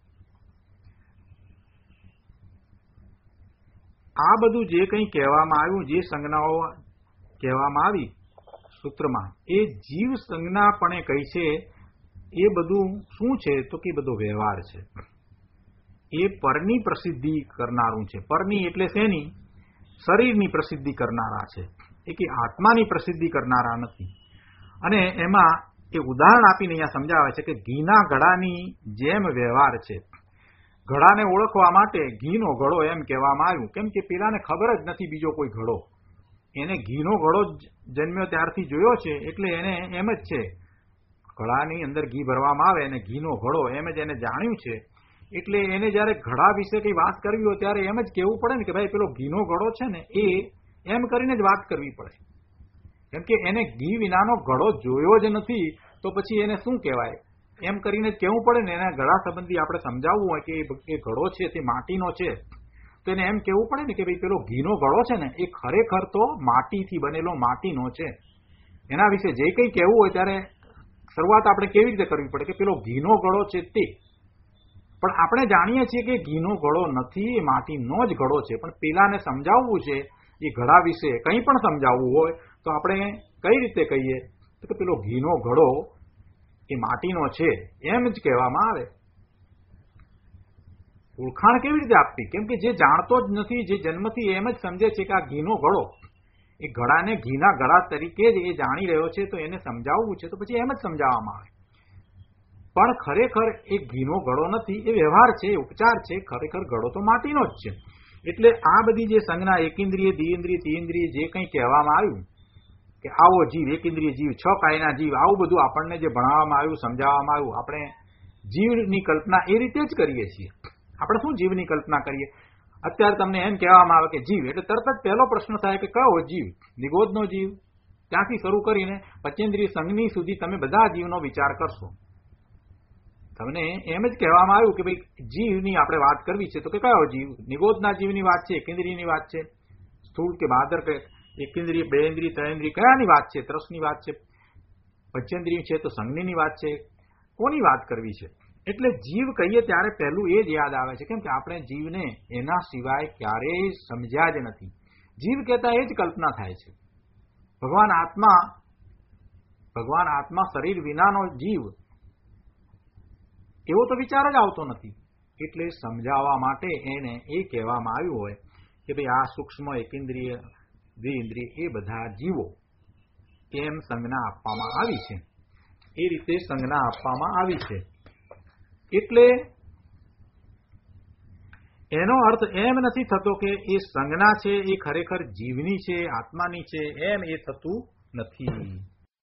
આ બધું જે કંઈ કહેવામાં આવ્યું, જે સંજ્ઞાઓ કહેવામાં આવી સૂત્રમાં, એ જીવ સંજ્ઞાપણે કહી છે. એ બધું શું છે તો કે બધો વ્યવહાર છે. એ પરની પ્રસિદ્ધિ કરનારું છે. પરની એટલે શેની? શરીરની પ્રસિદ્ધિ કરનારા છે. એ કે આત્માની પ્રસિદ્ધિ કરનારા નથી. અને એમાં એ ઉદાહરણ આપીને અહીંયા સમજાવે છે કે ઘીના ઘડાની જેમ વ્યવહાર છે. ઘડાને ઓળખવા માટે ઘીનો ઘડો એમ કહેવામાં આવ્યું, કેમ કે પેલાને ખબર જ નથી બીજો કોઈ ઘડો. એને ઘીનો ઘડો જન્મ્યો ત્યારથી જોયો છે, એટલે એને એમ જ છે ઘડાની અંદર ઘી ભરવામાં આવે અને ઘીનો ઘડો એમ જ એને જાણ્યું છે. એટલે એને જયારે ઘડા વિશે કઈ વાત કરવી હોય ત્યારે એમ જ કહેવું પડે ને કે ભાઈ પેલો ઘીનો ઘડો છે ને એ એમ કરીને જ વાત કરવી પડે. કેમ કે એને ઘી વિનાનો ઘડો જોયો જ નથી, તો પછી એને શું કહેવાય? એમ કરીને જ કહેવું પડે ને. એના ઘડા સંબંધી આપણે સમજાવવું હોય કે એ ઘડો છે તે માટીનો છે, તો એને એમ કહેવું પડે ને કે ભાઈ પેલો ઘીનો ઘડો છે ને એ ખરેખર તો માટીથી બનેલો માટીનો છે. એના વિશે જે કંઈ કહેવું હોય ત્યારે શરૂઆત આપણે કેવી રીતે કરવી પડે કે પેલો ઘીનો ઘડો છે તે. પણ આપણે જાણીએ છીએ કે ઘીનો ઘડો નથી, એ માટીનો જ ઘડો છે. પણ પેલાને સમજાવવું છે એ ઘડા વિશે કંઈ પણ સમજાવવું હોય તો આપણે કઈ રીતે કહીએ તો કે પેલો ઘીનો ઘડો એ માટીનો છે એમ જ કહેવામાં આવે. ઓળખાણ કેવી રીતે આપવી? કેમ કે જે જાણતો જ નથી, જે જન્મથી એમ જ સમજે છે કે આ ઘીનો ઘડો, એ ઘડાને ઘીના ઘડા તરીકે જ એ જાણી રહ્યો છે, તો એને સમજાવવું છે તો પછી એમ જ સમજાવવામાં આવે. પણ ખરેખર એ ઘીનો ઘડો નથી, એ વ્યવહાર છે, ઉપચાર છે. ખરેખર ઘડો તો માટીનો જ છે. એટલે આ બધી જે સંજ્ઞા એકેન્દ્રિય, દ્વિઇન્દ્રિય, ત્રિઇન્દ્રિય જે કંઈ કહેવામાં આવ્યું કે આવો જીવ, એકેન્દ્રિય જીવ, 6 કાયના જીવ, આવું બધું આપણને જે ભણાવવામાં આવ્યું, સમજાવવામાં આવ્યું, આપણે જીવની કલ્પના એ રીતે જ કરીએ છીએ. આપણે શું જીવની કલ્પના કરીએ? અત્યારે તમને એમ કહેવામાં આવે કે જીવ એટલે તરત જ પહેલો પ્રશ્ન થાય કે કયો જીવ? નિગોદનો જીવ? ત્યાંથી શરૂ કરીને પંચેન્દ્રિય સંજ્ઞી સુધી તમે બધા જીવનો વિચાર કરશો. તમને એમ જ કહેવામાં આવ્યું કે ભાઈ જીવની આપણે વાત કરવી છે તો કે કયો જીવ? નિગોદના જીવની વાત છે, એકેન્દ્રિયની વાત છે, સ્થૂળ કે બહાદર કે એકેન્દ્રિય, બેન્દ્રિય, ત્રયેન્દ્રિય કયાની વાત છે? ત્રસની વાત છે. પંચેન્દ્રિય છે તો સંજ્ઞીની વાત છે. કોની વાત કરવી છે? એટલે જીવ કહીએ ત્યારે પહેલું એ જ યાદ આવે છે. કેમ કે આપણે જીવને એના સિવાય ક્યારેય સમજ્યા જ નથી. જીવ કહેતા એ જ કલ્પના થાય છે. ભગવાન આત્મા શરીર વિનાનો જીવ, એવો તો વિચાર જ આવતો નથી. એટલે સમજાવવા માટે એને એ કહેવામાં આવ્યું હોય કે ભાઈ આ સૂક્ષ્મ, એકેન્દ્રિય, દ્વિઇન્દ્રિય એ બધા જીવો, એમ સંજ્ઞા આપવામાં આવી છે. એ રીતે સંજ્ઞા આપવામાં આવી છે. એટલે એનો અર્થ એમ નથી થતો કે એ સંજ્ઞા છે એ ખરેખર જીવની છે, આત્માની છે, એમ એ થતું નથી.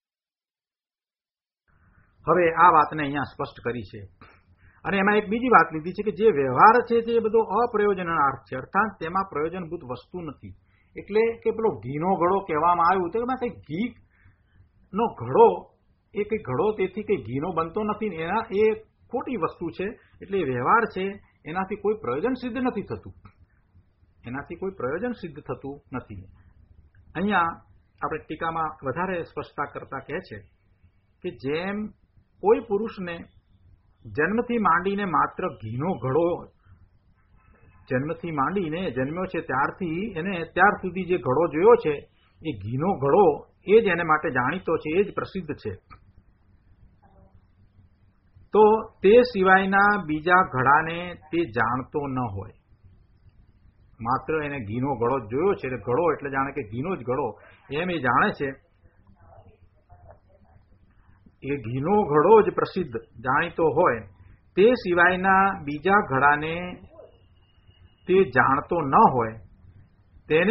હવે આ વાતને અહીંયા સ્પષ્ટ કરી છે. અને એમાં એક બીજી વાત લીધી છે કે જે વ્યવહાર છે તે બધો અપ્રયોજનાર્થ છે, અર્થાત તેમાં પ્રયોજનભૂત વસ્તુ નથી. એટલે કે પેલો ઘીનો ઘડો કહેવામાં આવ્યું તો એમાં કઈ ઘીનો ઘડો, એ કઈ ઘડો તેથી કઈ ઘીનો બનતો નથી, એના એ ખોટી વસ્તુ છે. એટલે વ્યવહાર છે એનાથી કોઈ પ્રયોજન સિદ્ધ નથી થતું. એનાથી કોઈ પ્રયોજન સિદ્ધ થતું નથી. અહીંયા આપણે ટીકામાં વધારે સ્પષ્ટતા કરતા કહે છે કે જેમ કોઈ પુરુષને જન્મથી માંડીને માત્ર ઘીનો ઘડો, જન્મથી માંડીને જન્મ્યો છે ત્યારથી એને ત્યાર સુધી જે ઘડો જોયો છે એ ઘીનો ઘડો એ જ એને માટે જાણીતો છે, એ જ પ્રસિદ્ધ છે. તો તે સિવાયના બીજા ઘડાને તે જાણતો ન હોય. માત્ર એને ઘીનો ઘડો જોયો છે એટલે ઘડો એટલે જાણે કે ઘીનો જ ઘડો એમ એ જાણે છે. એ ઘીનો ઘડો જ પ્રસિદ્ધ જાણીતો હોય, તે સિવાયના બીજા ઘડાને તે જાણતો ન હોય, તેને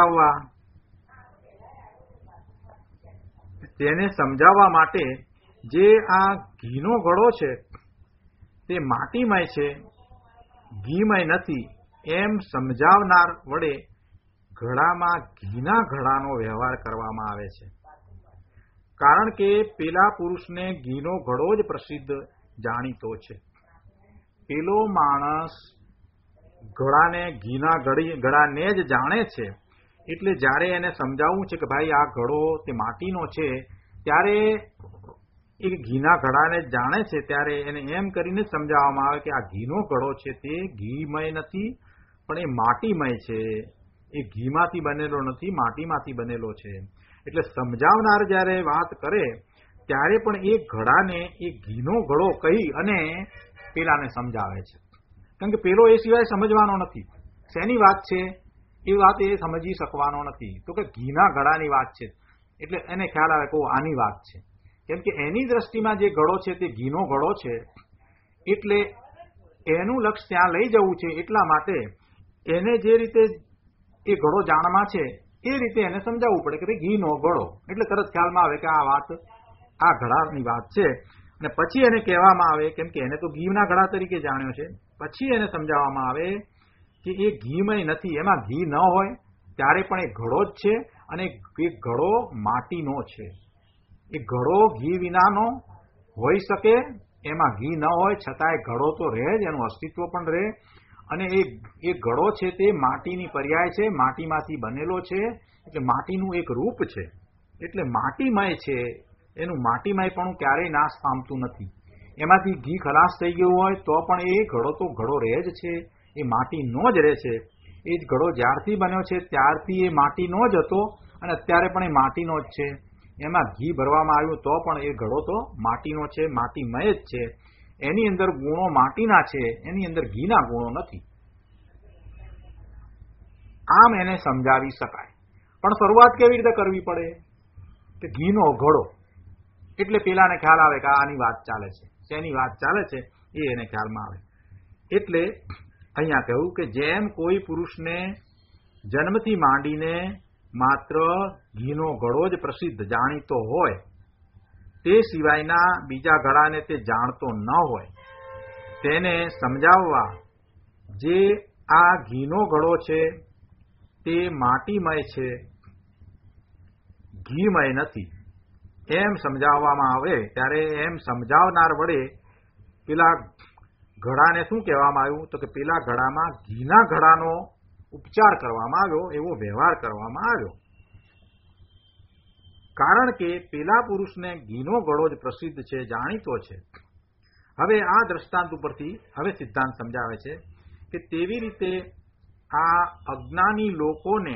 સમજાવવા માટે જે આ ઘીનો ઘડો છે તે માટીમય છે, ઘીમય નથી, એમ સમજાવનાર વડે ઘડામાં ઘીના ઘડાનો વ્યવહાર કરવામાં આવે છે. કારણ કે પેલા પુરુષને ઘીનો ઘડો જ પ્રસિદ્ધ જાણીતો છે. પેલો માણસ ઘડાને ઘીના ઘડાને જ જાણે છે. એટલે જ્યારે એને સમજાવવું છે કે ભાઈ આ ઘડો તે માટીનો છે, ત્યારે એ ઘીના ઘડાને જાણે છે, ત્યારે એને એમ કરીને જ સમજાવવામાં આવે કે આ ઘીનો ઘડો છે તે ઘીમય નથી, પણ એ માટીમય છે. એ ઘીમાંથી બનેલો નથી, માટીમાંથી બનેલો છે. એટલે સમજાવનાર જ્યારે વાત કરે ત્યારે પણ એ ઘડાને એ ઘીનો ઘડો કહી અને પેલાને સમજાવે છે. કારણ કે પેલો એ સિવાય સમજવાનો નથી. શેની વાત છે એ વાત એ સમજી શકવાનો નથી. તો કે ઘીના ઘડાની વાત છે એટલે એને ખ્યાલ આવે કે આની વાત છે. કેમ કે એની દ્રષ્ટિમાં જે ઘડો છે તે ઘીનો ઘડો છે એટલે એનું લક્ષ્ય ત્યાં લઈ જવું છે. એટલા માટે એને જે રીતે એ ઘડો જાણમાં છે એ રીતે એને સમજાવવું પડે કે ભાઈ ઘીનો ઘડો એટલે તરત ખ્યાલમાં આવે કે આ વાત આ ઘડાની વાત છે. અને પછી એને કહેવામાં આવે, કેમ કે એને તો ઘીના ઘડા તરીકે જાણ્યો છે, પછી એને સમજાવવામાં આવે કે એ ઘીમય નથી, એમાં ઘી ન હોય ત્યારે પણ એ ઘડો જ છે અને એ ઘડો માટીનો છે. એ ઘડો ઘી વિનાનો હોઈ શકે, એમાં ઘી ન હોય છતાંય ઘડો તો રહે જ, એનું અસ્તિત્વ પણ રહે. અને એ ઘડો છે તે માટીની પર્યાય છે, માટીમાંથી બનેલો છે, એટલે માટીનું એક રૂપ છે, એટલે માટીમય છે. એનું માટીમય પણ ક્યારેય નાશ પામતું નથી. એમાંથી ઘી ખલાસ થઈ ગયું હોય તો પણ એ ઘડો તો ઘડો રહે જ છે, એ માટીનો જ રહે છે. એ જ ઘડો જ્યારથી બન્યો છે ત્યારથી એ માટીનો જ હતો અને અત્યારે પણ એ માટીનો જ છે. એમાં ઘી ભરવામાં આવ્યું તો પણ એ ઘડો તો માટીનો છે, માટીમય જ છે. એની અંદર ગુણો માટીના છે, એની અંદર ઘીના ગુણો નથી. આમ એને સમજાવી શકાય. પણ શરૂઆત કેવી રીતે કરવી પડે કે ઘીનો ઘડો એટલે પેલાને ખ્યાલ આવે કે આની વાત ચાલે છે, શેની વાત ચાલે છે એ એને ખ્યાલમાં આવે. એટલે અહીંયા કહ્યું કે જેમ કોઈ પુરુષને જન્મથી માંડીને માત્ર ઘીનો ઘડો જ પ્રસિદ્ધ જાણીતો હોય, તે સિવાયના બીજા ઘડાને તે જાણતો ન હોય, તેને સમજાવવા જે આ ઘીનો ઘડો છે તે માટીમય છે, ઘીમય નથી, એમ સમજાવવામાં આવે ત્યારે એમ સમજાવનાર વડે પેલા ઘડાને શું કહેવામાં આવ્યું તો કે પેલા ઘડામાં ઘીના ઘડાનો ઉપચાર કરવામાં આવ્યો, એવો વ્યવહાર કરવામાં આવ્યો. કારણ કે પેલા પુરુષને ઘીનો ઘડો જ પ્રસિદ્ધ છે, જાણીતો છે. હવે આ દ્રષ્ટાંત ઉપરથી હવે સિદ્ધાંત સમજાવે છે કે તેવી રીતે આ અજ્ઞાની લોકોને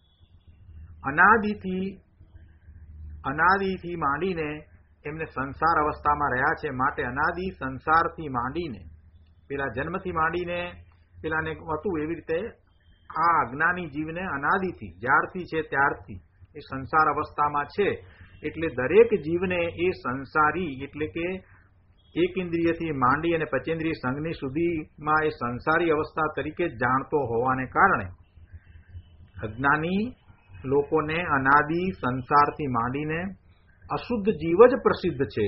અનાદિથી માંડીને એમને સંસાર અવસ્થામાં રહ્યા છે, માટે અનાદિ સંસારથી માંડીને પેલા જન્મથી માંડીને પેલાને હતું એવી રીતે આ અજ્ઞાની જીવને અનાદિથી જ્યારથી છે ત્યારથી એ સંસાર અવસ્થામાં છે. એટલે દરેક જીવને એ સંસારી એટલે કે એક ઇન્દ્રિયથી માંડી અને પંચેન્દ્રિય સંઘની સુધીમાં એ સંસારી અવસ્થા તરીકે જ જાણતો હોવાને કારણે અજ્ઞાની લોકોને અનાદિ સંસારથી માંડીને અશુદ્ધ જીવ જ પ્રસિદ્ધ છે.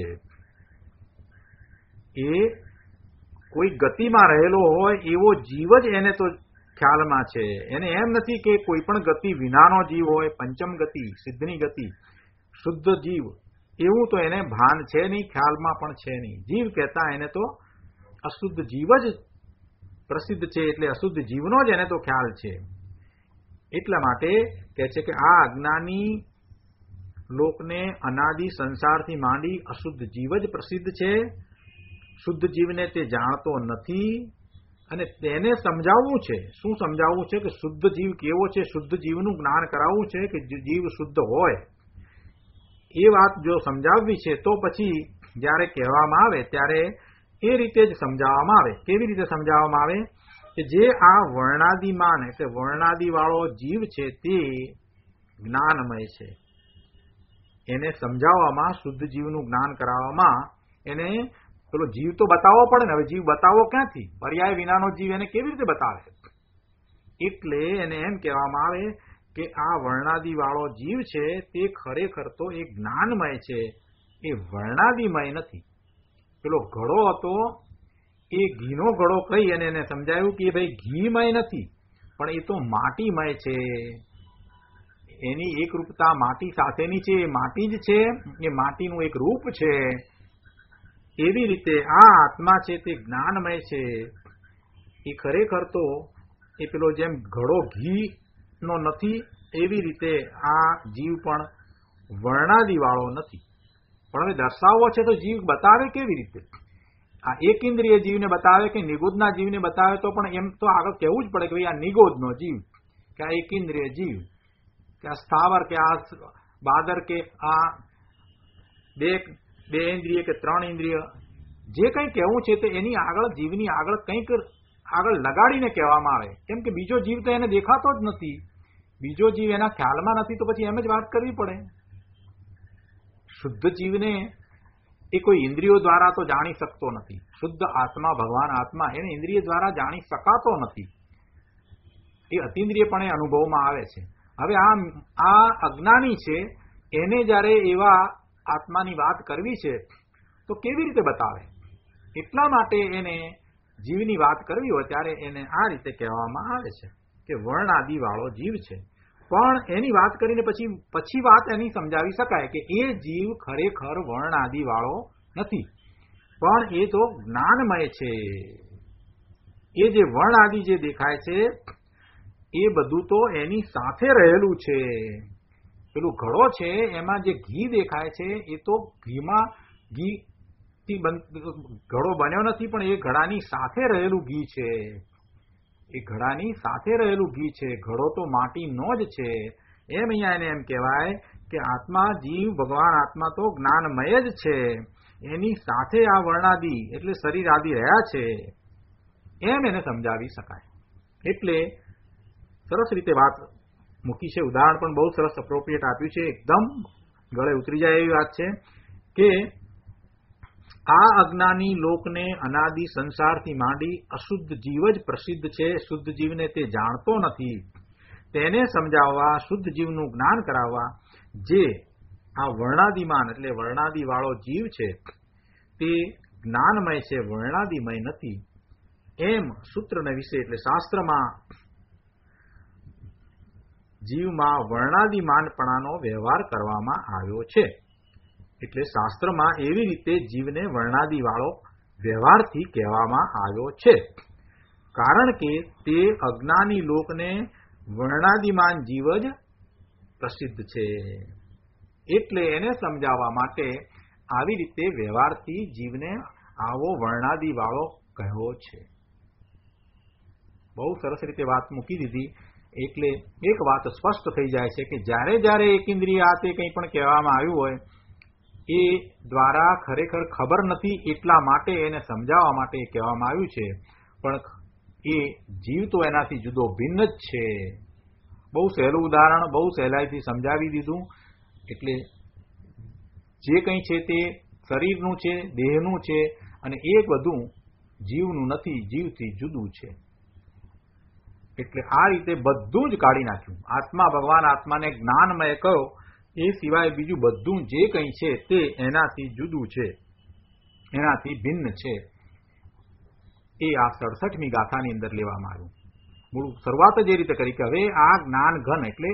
એ કોઈ ગતિમાં રહેલો હોય એવો જીવ જ એને તો ખ્યાલમાં છે. એને એમ નથી કે કોઈ પણ ગતિ વિનાનો જીવ હોય, પંચમ ગતિ, સિદ્ધની ગતિ, શુદ્ધ જીવ, એવું તો એને ભાન છે નહીં, ખ્યાલમાં પણ છે નહીં. જીવ કહેતા એને તો અશુદ્ધ જીવ જ પ્રસિદ્ધ છે, એટલે અશુદ્ધ જીવનો જ એને તો ખ્યાલ છે. એટલા માટે કહે છે કે આ અજ્ઞાની લોકને અનાદિ સંસારથી માંડી અશુદ્ધ જીવ જ પ્રસિદ્ધ છે. શુદ્ધ જીવને તે જાણતો નથી અને તેને સમજાવવું છે. શું સમજાવવું છે કે શુદ્ધ જીવ કેવો છે, શુદ્ધ જીવનું જ્ઞાન કરાવવું છે કે જીવ શુદ્ધ હોય. એ વાત જો સમજાવવી છે તો પછી જ્યારે કહેવામાં આવે ત્યારે એ રીતે જ સમજાવવામાં આવે. કેવી રીતે સમજાવવામાં આવે કે જે આ વર્ણાદિમાન એટલે વર્ણાદિ વાળો જીવ છે તે જ્ઞાનમય છે, એને સમજાવવામાં, શુદ્ધ જીવનું જ્ઞાન કરાવવામાં એને પેલો જીવ તો બતાવવો પડે ને. હવે જીવ બતાવો ક્યાંથી? પર્યાય વિનાનો જીવ એને કેવી રીતે બતાવે? એટલે એને એમ કહેવામાં આવે કે આ વર્ણાદિ વાળો જીવ છે તે ખરેખર તો એ જ્ઞાનમય છે, એ વર્ણાદિમય નથી. પેલો ઘડો હતો એ ઘીનો ઘડો કહી અને એને સમજાયું કે ભાઈ ઘીમય નથી પણ એ તો માટીમય છે, એની એક રૂપતા માટી સાથેની છે, એ માટી જ છે, એ માટીનું એક રૂપ છે. એવી રીતે આ આત્મા છે તે જ્ઞાનમય છે, એ ખરેખર તો એ પેલો જેમ ઘડો ઘીનો નથી એવી રીતે આ જીવ પણ વર્ણાદિ વાળો નથી. પણ હવે દર્શાવવો છે તો જીવ બતાવે કેવી રીતે? આ એક ઇન્દ્રિય જીવને બતાવે કે નિગોદના જીવને બતાવે તો પણ એમ તો આગળ કહેવું જ પડે કે ભાઈ આ નિગોદનો જીવ, કે આ એક ઇન્દ્રિય જીવ, કે આ સ્થાવર, કે આ બાદર, કે આ બે 2 ઇન્દ્રિય કે 3 ઇન્દ્રિય જે કંઈ કહેવું છે તે એની આગળ જીવની આગળ કંઈક આગળ લગાડીને કહેવામાં આવે. કેમ કે બીજો જીવ તો એને દેખાતો જ નથી, બીજો જીવ એના ખ્યાલમાં નથી, તો પછી એમ જ વાત કરવી પડે. શુદ્ધ જીવને એ કોઈ ઇન્દ્રિયો દ્વારા તો જાણી શકતો નથી. શુદ્ધ આત્મા, ભગવાન આત્મા એને ઇન્દ્રિય દ્વારા જાણી શકાતો નથી. એ અતિન્દ્રિયપણે અનુભવમાં આવે છે. હવે આ અજ્ઞાની છે, એને જ્યારે એવા આત્માની વાત કરવી છે તો કેવી રીતે બતાવે? એટલા માટે એને જીવની વાત કરવી હોય ત્યારે એને આ રીતે કહેવામાં આવે છે કે વર્ણાદિ વાળો જીવ છે. પણ એની વાત કરીને પછી વાત એની સમજાવી શકાય કે એ જીવ ખરેખર વર્ણાદિ વાળો નથી, પણ એ તો જ્ઞાનમય છે. એ જે વર્ણાદિ જે દેખાય છે એ બધું તો એની સાથે રહેલું છે. પેલું ઘડો છે એમાં જે ઘી દેખાય છે એ તો ઘીથી ઘડો બન્યો નથી, પણ એ ઘડાની સાથે રહેલું ઘી છે. એ ઘડાની સાથે રહેલું ઘી છે. ઘડો તો માટીનો જ છે. એમ અહીંયા એને એમ કહેવાય કે આત્મા, જીવ, ભગવાન આત્મા તો જ્ઞાનમય જ છે. એની સાથે આ વર્ણાદિ એટલે શરીર આદિ રહ્યા છે, એમ એને સમજાવી શકાય. એટલે સરસ રીતે વાત મૂકી છે. ઉદાહરણ પણ બહુ સરસ એપ્રોપ્રિએટ આપ્યું છે. એકદમ ગળે ઉતરી જાય એવી વાત છે કે આ અજ્ઞાની લોકને અનાદિ સંસારથી માંડી અશુદ્ધ જીવ જ પ્રસિદ્ધ છે. શુદ્ધ જીવને તે જાણતો નથી. તેને સમજાવવા, શુદ્ધ જીવનું જ્ઞાન કરાવવા જે આ વર્ણાદિમાન એટલે વર્ણાદિ વાળો જીવ છે તે જ્ઞાનમય છે, વર્ણાદિમય નથી, એમ સૂત્રને વિશે એટલે શાસ્ત્રમાં જીવમાં વર્ણાદિમાનપણાનો વ્યવહાર કરવામાં આવ્યો છે. એટલે શાસ્ત્રમાં એવી રીતે જીવને વર્ણાદિ વાળો વ્યવહારથી કહેવામાં આવ્યો છે, કારણ કે તે અજ્ઞાની લોકને વર્ણાદિમાન જીવ જ પ્રસિદ્ધ છે. એટલે એને સમજાવવા માટે આવી રીતે વ્યવહારથી જીવને આવો વર્ણાદિ વાળો કહ્યો છે. બહુ સરસ રીતે વાત મૂકી દીધી. એટલે એક વાત સ્પષ્ટ થઈ જાય છે કે જ્યારે જ્યારે એક ઇન્દ્રિય હાથે કંઈ પણ કહેવામાં આવ્યું હોય એ દ્વારા ખરેખર ખબર નથી, એટલા માટે એને સમજાવવા માટે કહેવામાં આવ્યું છે. પણ એ જીવ તો એનાથી જુદો ભિન્ન જ છે. બહુ સહેલું ઉદાહરણ બહુ સહેલાઈથી સમજાવી દીધું. એટલે જે કંઈ છે તે શરીરનું છે, દેહનું છે, અને એ બધું જીવનું નથી, જીવથી જુદું છે. એટલે આ રીતે બધું જ કાઢી નાખ્યું. આત્મા, ભગવાન આત્માને જ્ઞાનમય કહ્યો, એ સિવાય બીજું બધું જે કંઈ છે તે એનાથી જુદું છે, એનાથી ભિન્ન છે. એ આ 67મી ગાથાની અંદર લેવામાં આવ્યું. મૂળ શરૂઆત જ એ રીતે કરી કે હવે આ જ્ઞાન ઘન એટલે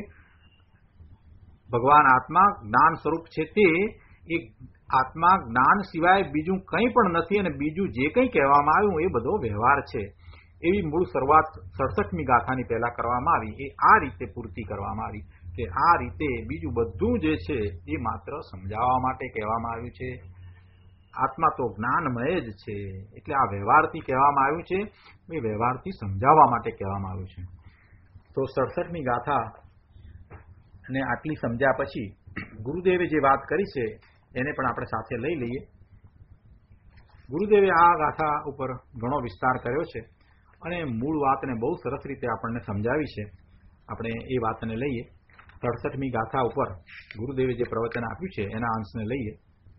ભગવાન આત્મા જ્ઞાન સ્વરૂપ છે, તે એ આત્મા જ્ઞાન સિવાય બીજું કંઈ પણ નથી, અને બીજું જે કંઈ કહેવામાં આવ્યું એ બધો વ્યવહાર છે. એવી મૂળ શરૂઆત 67મી ગાથાની પહેલા કરવામાં આવી. એ આ રીતે પૂર્તિ કરવામાં આવી કે આ રીતે બીજું બધું જે છે એ માત્ર સમજાવવા માટે કહેવામાં આવ્યું છે. આત્મા તો જ્ઞાનમય જ છે. એટલે આ વ્યવહારથી કહેવામાં આવ્યું છે, એ વ્યવહારથી સમજાવવા માટે કહેવામાં આવ્યું છે. તો 67મી ગાથા અને આટલી સમજ્યા પછી ગુરુદેવે જે વાત કરી છે એને પણ આપણે સાથે લઈ લઈએ. ગુરુદેવે આ ગાથા ઉપર ઘણો વિસ્તાર કર્યો છે અને મૂળ વાતને બહુ સરસ રીતે આપણને સમજાવી છે. આપણે એ વાતને લઈએ. 67મી ગાથા ઉપર ગુરુદેવે જે પ્રવચન આપ્યું છે એના અંશને લઈએ.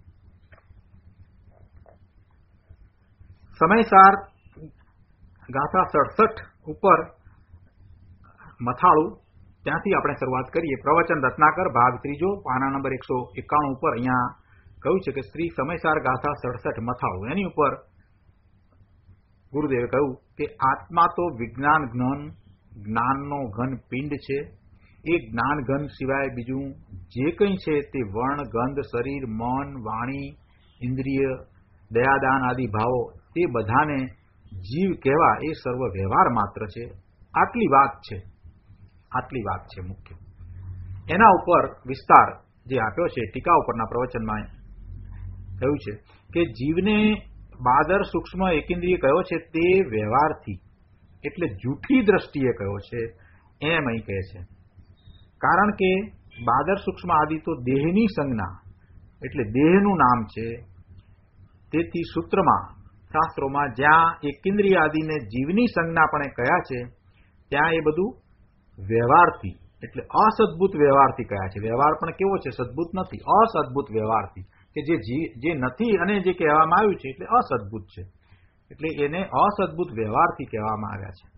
સમયસાર ગાથા 67 ઉપર મથાળું, ત્યાંથી આપણે શરૂઆત કરીએ. પ્રવચન રત્નાકર ભાગ 3 પાના નંબર 191 ઉપર અહીંયા કહ્યું છે કે શ્રી સમયસાર ગાથા 67 મથાળું, એની ઉપર ગુરુદેવે કહ્યું કે આત્મા તો વિજ્ઞાન ઘન, જ્ઞાનનો ઘન પિંડ છે. એ જ્ઞાન ઘન સિવાય બીજું જે કંઈ છે તે વર્ણ, ગંધ, શરીર, મન, વાણી, ઇન્દ્રિય, દયાદાન આદિ ભાવો તે બધાને જીવ કહેવા એ સર્વ વ્યવહાર માત્ર છે. આટલી વાત છે મુખ્ય. એના ઉપર વિસ્તાર જે આપ્યો છે ટીકા ઉપરના પ્રવચનમાં કહ્યું છે કે જીવને બાદર સૂક્ષ્મ એકેન્દ્રિય કયો છે તે વ્યવહારથી એટલે જૂઠી દ્રષ્ટિએ કયો છે એમ અહીં કહે છે. કારણ કે બાદર સૂક્ષ્મ આદિ તો દેહની સંજ્ઞા એટલે દેહનું નામ છે. તેથી સૂત્રમાં શાસ્ત્રોમાં જ્યાં એકેન્દ્રિય આદિને જીવની સંજ્ઞાપણે કહ્યા છે ત્યાં એ બધું વ્યવહારથી એટલે અસદભૂત વ્યવહારથી કહ્યા છે. વ્યવહાર પણ કેવો છે? સદભૂત નથી, અસદભૂત વ્યવહારથી, કે જે નથી અને જે કહેવામાં આવ્યું છે એટલે અસદભૂત છે, એટલે એને અસદભૂત વ્યવહારથી કહેવામાં આવ્યા છે.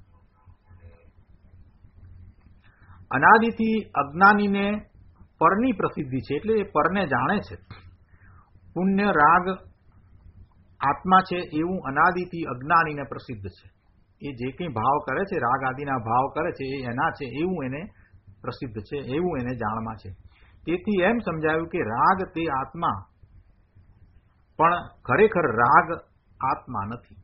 અનાદિથી અજ્ઞાનીને પરની પ્રસિદ્ધિ છે, એટલે એ પરને જાણે છે. પુણ્ય રાગ આત્મા છે એવું અનાદિથી અજ્ઞાનીને પ્રસિદ્ધ છે. એ જે કંઈ ભાવ કરે છે, રાગ આદિના ભાવ કરે છે, એ એના છે એવું એને પ્રસિદ્ધ છે, એવું એને જાણમાં છે. તેથી એમ સમજાયું કે રાગ તે આત્મા, પણ ખરેખર રાગ આત્મા નથી.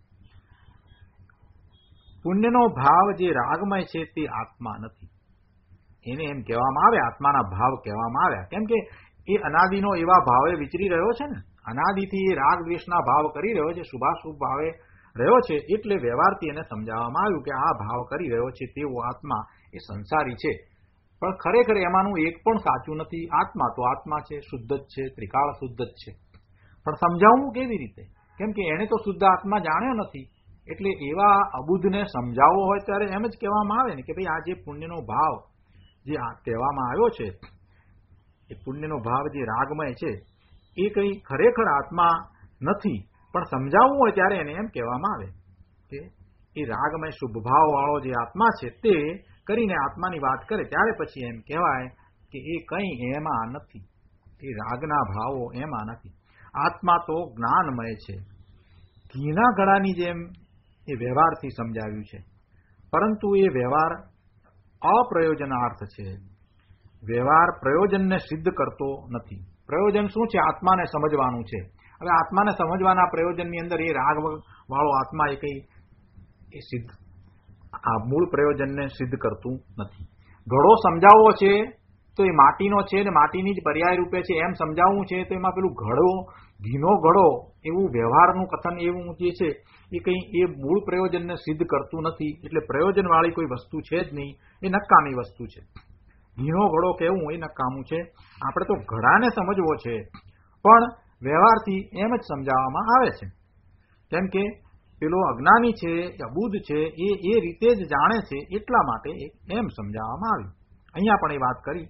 પુણ્યનો ભાવ જે રાગમય છે તે આત્મા નથી. એને એમ કહેવામાં આવે, આત્માના ભાવ કહેવામાં આવ્યા, કેમ કે એ અનાદિનો એવા ભાવે વિચરી રહ્યો છે ને, અનાદિથી એ રાગ દ્વેષના ભાવ કરી રહ્યો છે, શુભાશુભ ભાવે રહ્યો છે, એટલે વ્યવહારથી એને સમજાવવામાં આવ્યું કે આ ભાવ કરી રહ્યો છે તેવો આત્મા એ સંસારી છે, પણ ખરેખર એમાંનું એક પણ સાચું નથી. આત્મા તો આત્મા છે, શુદ્ધ જ છે, ત્રિકાળ શુદ્ધ જ છે. પણ સમજાવવું કેવી રીતે? કેમ કે એને તો શુદ્ધ આત્મા જાણ્યો નથી. એટલે એવા અબુદ્ધને સમજાવવો હોય ત્યારે એમ જ કહેવામાં આવે ને કે ભાઈ આ જે પુણ્યનો ભાવ જે કહેવામાં આવ્યો છે, એ પુણ્યનો ભાવ જે રાગમય છે એ કંઈ ખરેખર આત્મા નથી. પણ સમજાવવું હોય ત્યારે એને એમ કહેવામાં આવે કે એ રાગમય શુભ ભાવવાળો જે આત્મા છે તે કરીને આત્માની વાત કરે ત્યારે પછી એમ કહેવાય કે એ કંઈ એમાં નથી, એ રાગના ભાવો એમાં નથી. આત્મા તો જ્ઞાનમય છે. ઘીના ઘડાની જેમ એ વ્યવહારથી સમજાવ્યું છે, પરંતુ એ વ્યવહાર અપ્રયોજનાર્થ છે. વ્યવહાર પ્રયોજનને સિદ્ધ કરતો નથી. પ્રયોજન શું છે? આત્માને સમજવાનું છે. હવે આત્માને સમજવાના પ્રયોજનની અંદર એ રાગ વાળો આત્મા એ કંઈ એ સિદ્ધ આ મૂળ પ્રયોજનને સિદ્ધ કરતું નથી. ઘડો સમજાવવો છે તો એ માટીનો છે ને માટીની જ પર્યાય રૂપે છે એમ સમજાવવું છે, તો એમાં પેલું ઘડો, ઘીનો ઘડો એવું વ્યવહારનું કથન એવું જે છે એ કંઈ એ મૂળ પ્રયોજનને સિદ્ધ કરતું નથી. એટલે પ્રયોજનવાળી કોઈ વસ્તુ છે જ નહીં, એ નકામી વસ્તુ છે. ઘીનો ઘડો કહેવું એ નકામું છે. આપણે તો ઘડાને સમજવો છે, પણ વ્યવહારથી એમ જ સમજાવવામાં આવે છે. કેમ કે પેલો અજ્ઞાની છે, અબુદ્ધ છે, એ રીતે જ જાણે છે, એટલા માટે એમ સમજાવવામાં આવ્યું. અહીંયા પણ એ વાત કરી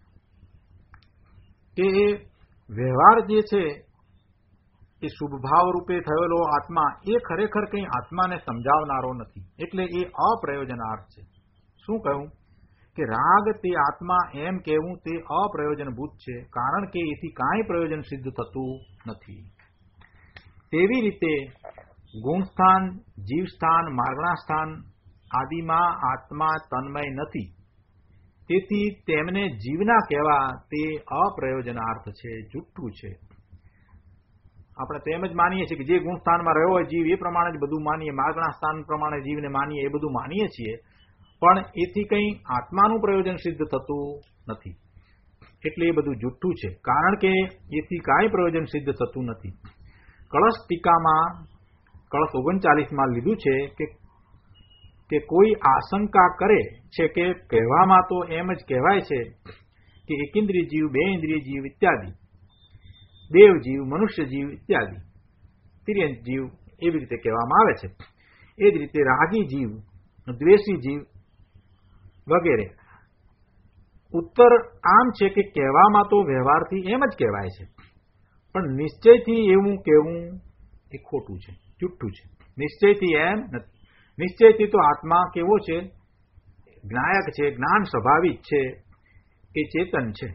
કે એ વ્યવહાર જે છે એ શુભભાવ રૂપે થયેલો આત્મા એ ખરેખર કંઈ આત્માને સમજાવનારો નથી, એટલે એ અપ્રયોજનાર્થ છે. શું કહ્યું? કે રાગ તે આત્મા એમ કહેવું તે અપ્રયોજનભૂત છે, કારણ કે એથી કાંઈ પ્રયોજન સિદ્ધ થતું નથી. તેવી રીતે ગુણસ્થાન, જીવસ્થાન, માર્ગણા સ્થાન આદિમાં આત્મા તન્મય નથી. તેથી તેમને જીવના કહેવા તે અપ્રયોજનાર્થ છે, જુઠ્ઠું છે. આપણે તો એમ જ માનીએ છીએ કે જે ગુણસ્થાનમાં રહ્યો હોય જીવ એ પ્રમાણે જ બધું માનીએ, માર્ગણા સ્થાન પ્રમાણે જીવને માનીએ, એ બધું માનીએ છીએ, પણ એથી કંઈ આત્માનું પ્રયોજન સિદ્ધ થતું નથી. એટલે એ બધું જુઠ્ઠું છે, કારણ કે એથી કાંઈ પ્રયોજન સિદ્ધ થતું નથી. કળશ ટીકામાં કળશ 39માં લીધું છે કે કોઈ આશંકા કરે છે કે કહેવામાં તો એમ જ કહેવાય છે કે એકેન્દ્રિય જીવ, બે ઇન્દ્રિય જીવ ઇત્યાદિ, દેવ જીવ, મનુષ્ય જીવ ઇત્યાદિ, તિર્યંત જીવ, એવી રીતે કહેવામાં આવે છે. એ જ રીતે રાગી જીવ, દ્વેષી જીવ વગેરે. ઉત્તર આમ છે કે કહેવામાં તો વ્યવહારથી એમ જ કહેવાય છે, પણ નિશ્ચયથી એવું કહેવું એ ખોટું છે, જુઠ્ઠું છે. નિશ્ચયથી એમ નથી. નિશ્ચયથી તો આત્મા કેવો છે? જ્ઞાયક છે, જ્ઞાન સ્વાભાવિક છે, એ ચેતન છે.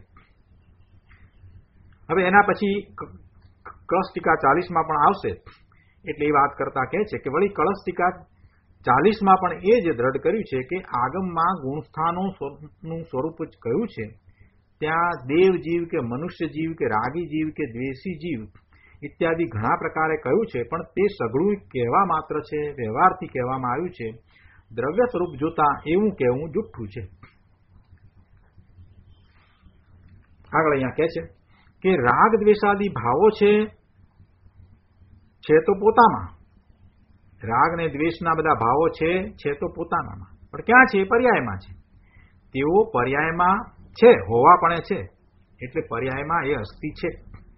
હવે એના પછી કળશ ટીકા 40માં પણ આવશે, એટલે એ વાત કરતા કહે છે કે વળી કળશ ટીકા 40માં પણ એ જ દ્રઢ કર્યું છે કે આગમમાં ગુણસ્થાનોનું સ્વરૂપ જ કહ્યું છે. ત્યાં દેવ જીવ કે મનુષ્ય જીવ કે રાગી જીવ કે દ્વેષી જીવ ઇત્યાદિ ઘણા પ્રકારે કહ્યું છે, પણ તે સઘળું કહેવા માત્ર છે, વ્યવહારથી કહેવામાં આવ્યું છે. દ્રવ્ય સ્વરૂપ જોતા એવું કહેવું જુઠ્ઠું છે. આગળ અહીંયા કહે છે કે રાગ દ્વેષાદિ ભાવો છે તો પોતામાં, રાગ ને દ્વેષના બધા ભાવો છે તો પોતાનામાં, પણ ક્યાં છે? પર્યાયમાં છે. તેઓ પર્યાયમાં છે, હોવા પણ છે, એટલે પર્યાયમાં એ અસ્થિ છે.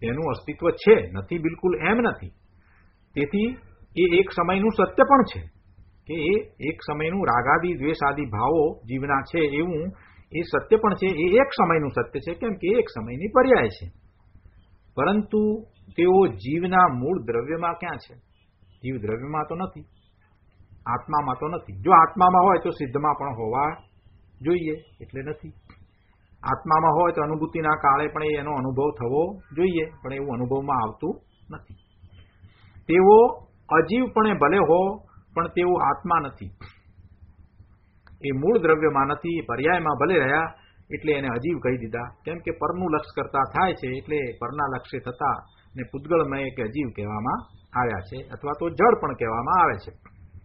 તેનું અસ્તિત્વ છે, નથી બિલકુલ એમ નથી. તેથી એ એક સમયનું સત્ય પણ છે કે એ એક સમયનું રાગાદી દ્વેષાદી ભાવો જીવના છે એવું એ સત્ય પણ છે. એ એક સમયનું સત્ય છે, કેમ કે એક સમયની પર્યાય છે. પરંતુ તેઓ જીવના મૂળ દ્રવ્યમાં ક્યાં છે? જીવ દ્રવ્યમાં તો નથી, આત્મામાં તો નથી. જો આત્મામાં હોય તો સિદ્ધમાં પણ હોવા જોઈએ, એટલે નથી. આત્મામાં હોય તો અનુભૂતિના કાળે પણ એનો અનુભવ થવો જોઈએ, પણ એવું અનુભવમાં આવતું નથી. તેઓ અજીવપણે ભલે હો, પણ તેઓ આત્મા નથી. એ મૂળ દ્રવ્યમાં નથી, પર્યાયમાં ભલે રહ્યા એટલે એને અજીવ કહી દીધા. કેમ કે પરનું લક્ષ્ય કરતા થાય છે, એટલે પરના લક્ષ્ય થતા ને પૂતગળમય કે અજીવ કહેવામાં આવ્યા છે, અથવા તો જળ પણ કહેવામાં આવે છે.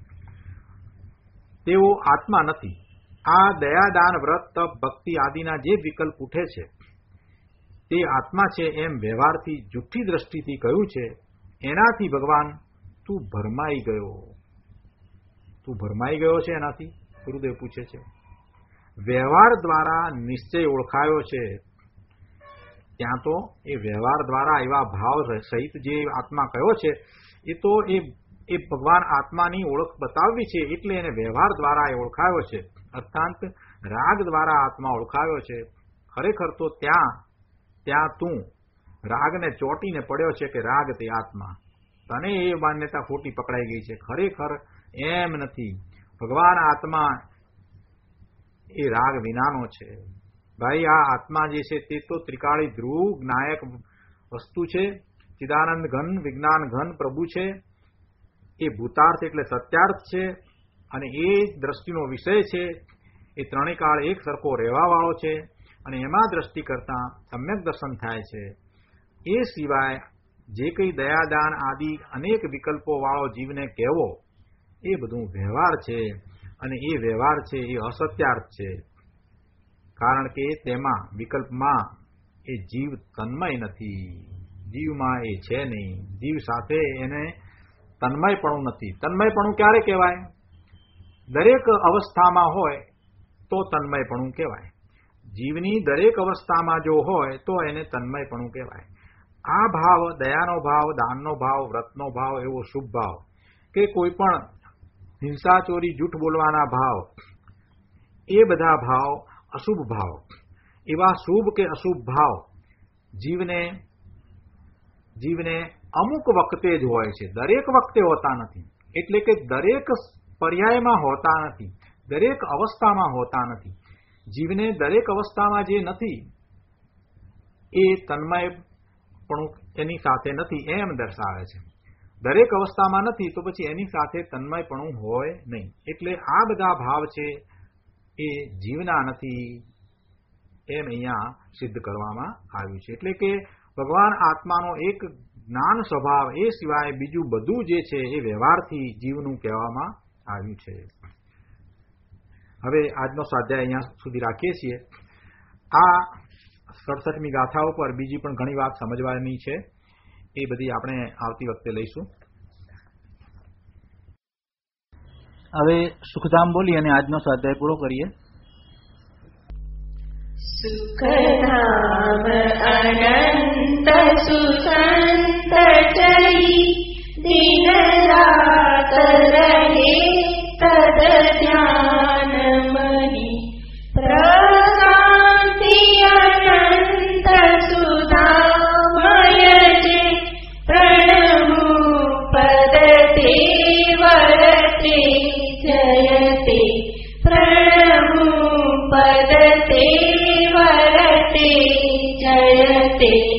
તેઓ આત્મા નથી. આ દયા, દાન, વ્રત, તપ, ભક્તિ આદિના જે વિકલ્પ ઉઠે છે તે આત્મા છે એમ વ્યવહારથી જુઠ્ઠી દ્રષ્ટિથી કહ્યું છે. એનાથી ભગવાન તું ભરમાઈ ગયો છે. એનાથી ગુરુદેવ પૂછે છે. વ્યવહાર દ્વારા નિશ્ચય ઓળખાયો છે. ત્યાં તો એ વ્યવહાર દ્વારા એવા ભાવ સહિત જે આત્મા કયો છે એ તો એ ભગવાન આત્માની ઓળખ બતાવવી છે, એટલે એને વ્યવહાર દ્વારા એ ઓળખાયો છે. અર્થાંત રાગ દ્વારા આત્મા ઓળખાયો છે. ખરેખર તો ત્યાં તું રાગને ચોટીને પડ્યો છે કે રાગ તે આત્મા. તને એ માન્યતા ખોટી પકડાઈ ગઈ છે. ખરેખર એમ નથી. ભગવાન આત્મા એ રાગ વિનાનો છે. ભાઈ, આ આત્મા જે છે તે તો ત્રિકાળી ધ્રુવ જ્ઞાયક વસ્તુ છે. ચિદાનંદ ઘન, વિજ્ઞાન ઘન પ્રભુ છે. એ ભૂતાર્થ એટલે સત્યાર્થ છે, અને એ દ્રષ્ટિનો વિષય છે. એ ત્રણેય કાળ એક સરખો રહેવાવાળો છે, અને એમાં દ્રષ્ટિ કરતા સમ્યક દર્શન થાય છે. એ સિવાય જે કંઈ દયાદાન આદિ અનેક વિકલ્પો વાળો જીવને કહેવો એ બધું વ્યવહાર છે, અને એ વ્યવહાર છે એ અસત્યાર્થ છે. કારણ કે તેમાં વિકલ્પમાં એ જીવ તન્મય નથી. જીવમાં એ છે નહીં. જીવ સાથે એને તન્મયપણું નથી. તન્મયપણું ક્યારે કહેવાય? દરેક અવસ્થામાં હોય તો તન્મયપણું કહેવાય. જીવની દરેક અવસ્થામાં જો હોય તો એને તન્મયપણું કહેવાય. આ ભાવ, દયાનો ભાવ, દાનનો ભાવ, વ્રતનો ભાવ, એવો શુભ ભાવ કે કોઈ પણ હિંસા, ચોરી, જૂઠ બોલવાના ભાવ, એ બધા ભાવ અશુભ ભાવ. એવા શુભ કે અશુભ ભાવ જીવને અમુક વખતે જ હોય છે, દરેક વખતે હોતા નથી. એટલે કે દરેક પર્યાયમાં હોતા નથી, દરેક અવસ્થામાં હોતા નથી. જીવને દરેક અવસ્થામાં જે નથી એ તન્મયપણું એની સાથે નથી એમ દર્શાવે છે. દરેક અવસ્થામાં નથી તો પછી એની સાથે તન્મયપણું હોય નહીં. એટલે આ બધા ભાવ છે એ જીવના નથી એમ અહીંયા સિદ્ધ કરવામાં આવ્યું છે. એટલે કે ભગવાન આત્માનો એક જ્ઞાન સ્વભાવ, એ સિવાય બીજું બધું જે છે એ વ્યવહારથી જીવનું કહેવામાં આવ્યું છે. હવે આજનો સ્વાધ્યાય અહીંયા સુધી રાખીએ છીએ. આ 67મી ગાથા ઉપર બીજી પણ ઘણી વાત સમજવાની છે, એ બધી આપણે આવતી વખતે લઈશું. હવે સુખધામ બોલી અને આજનો સ્વાધ્યાય પૂરો કરીએ. સુખધામ અનંત સુસંત ચરી દિન રાત રહે તદ ધ્યાન મહી પ્રશાંતિ અનંત સુધામય જે પ્રણમુ પદ તે વરતે જયતે પ્રણમુ પદ તે વરતે જયતે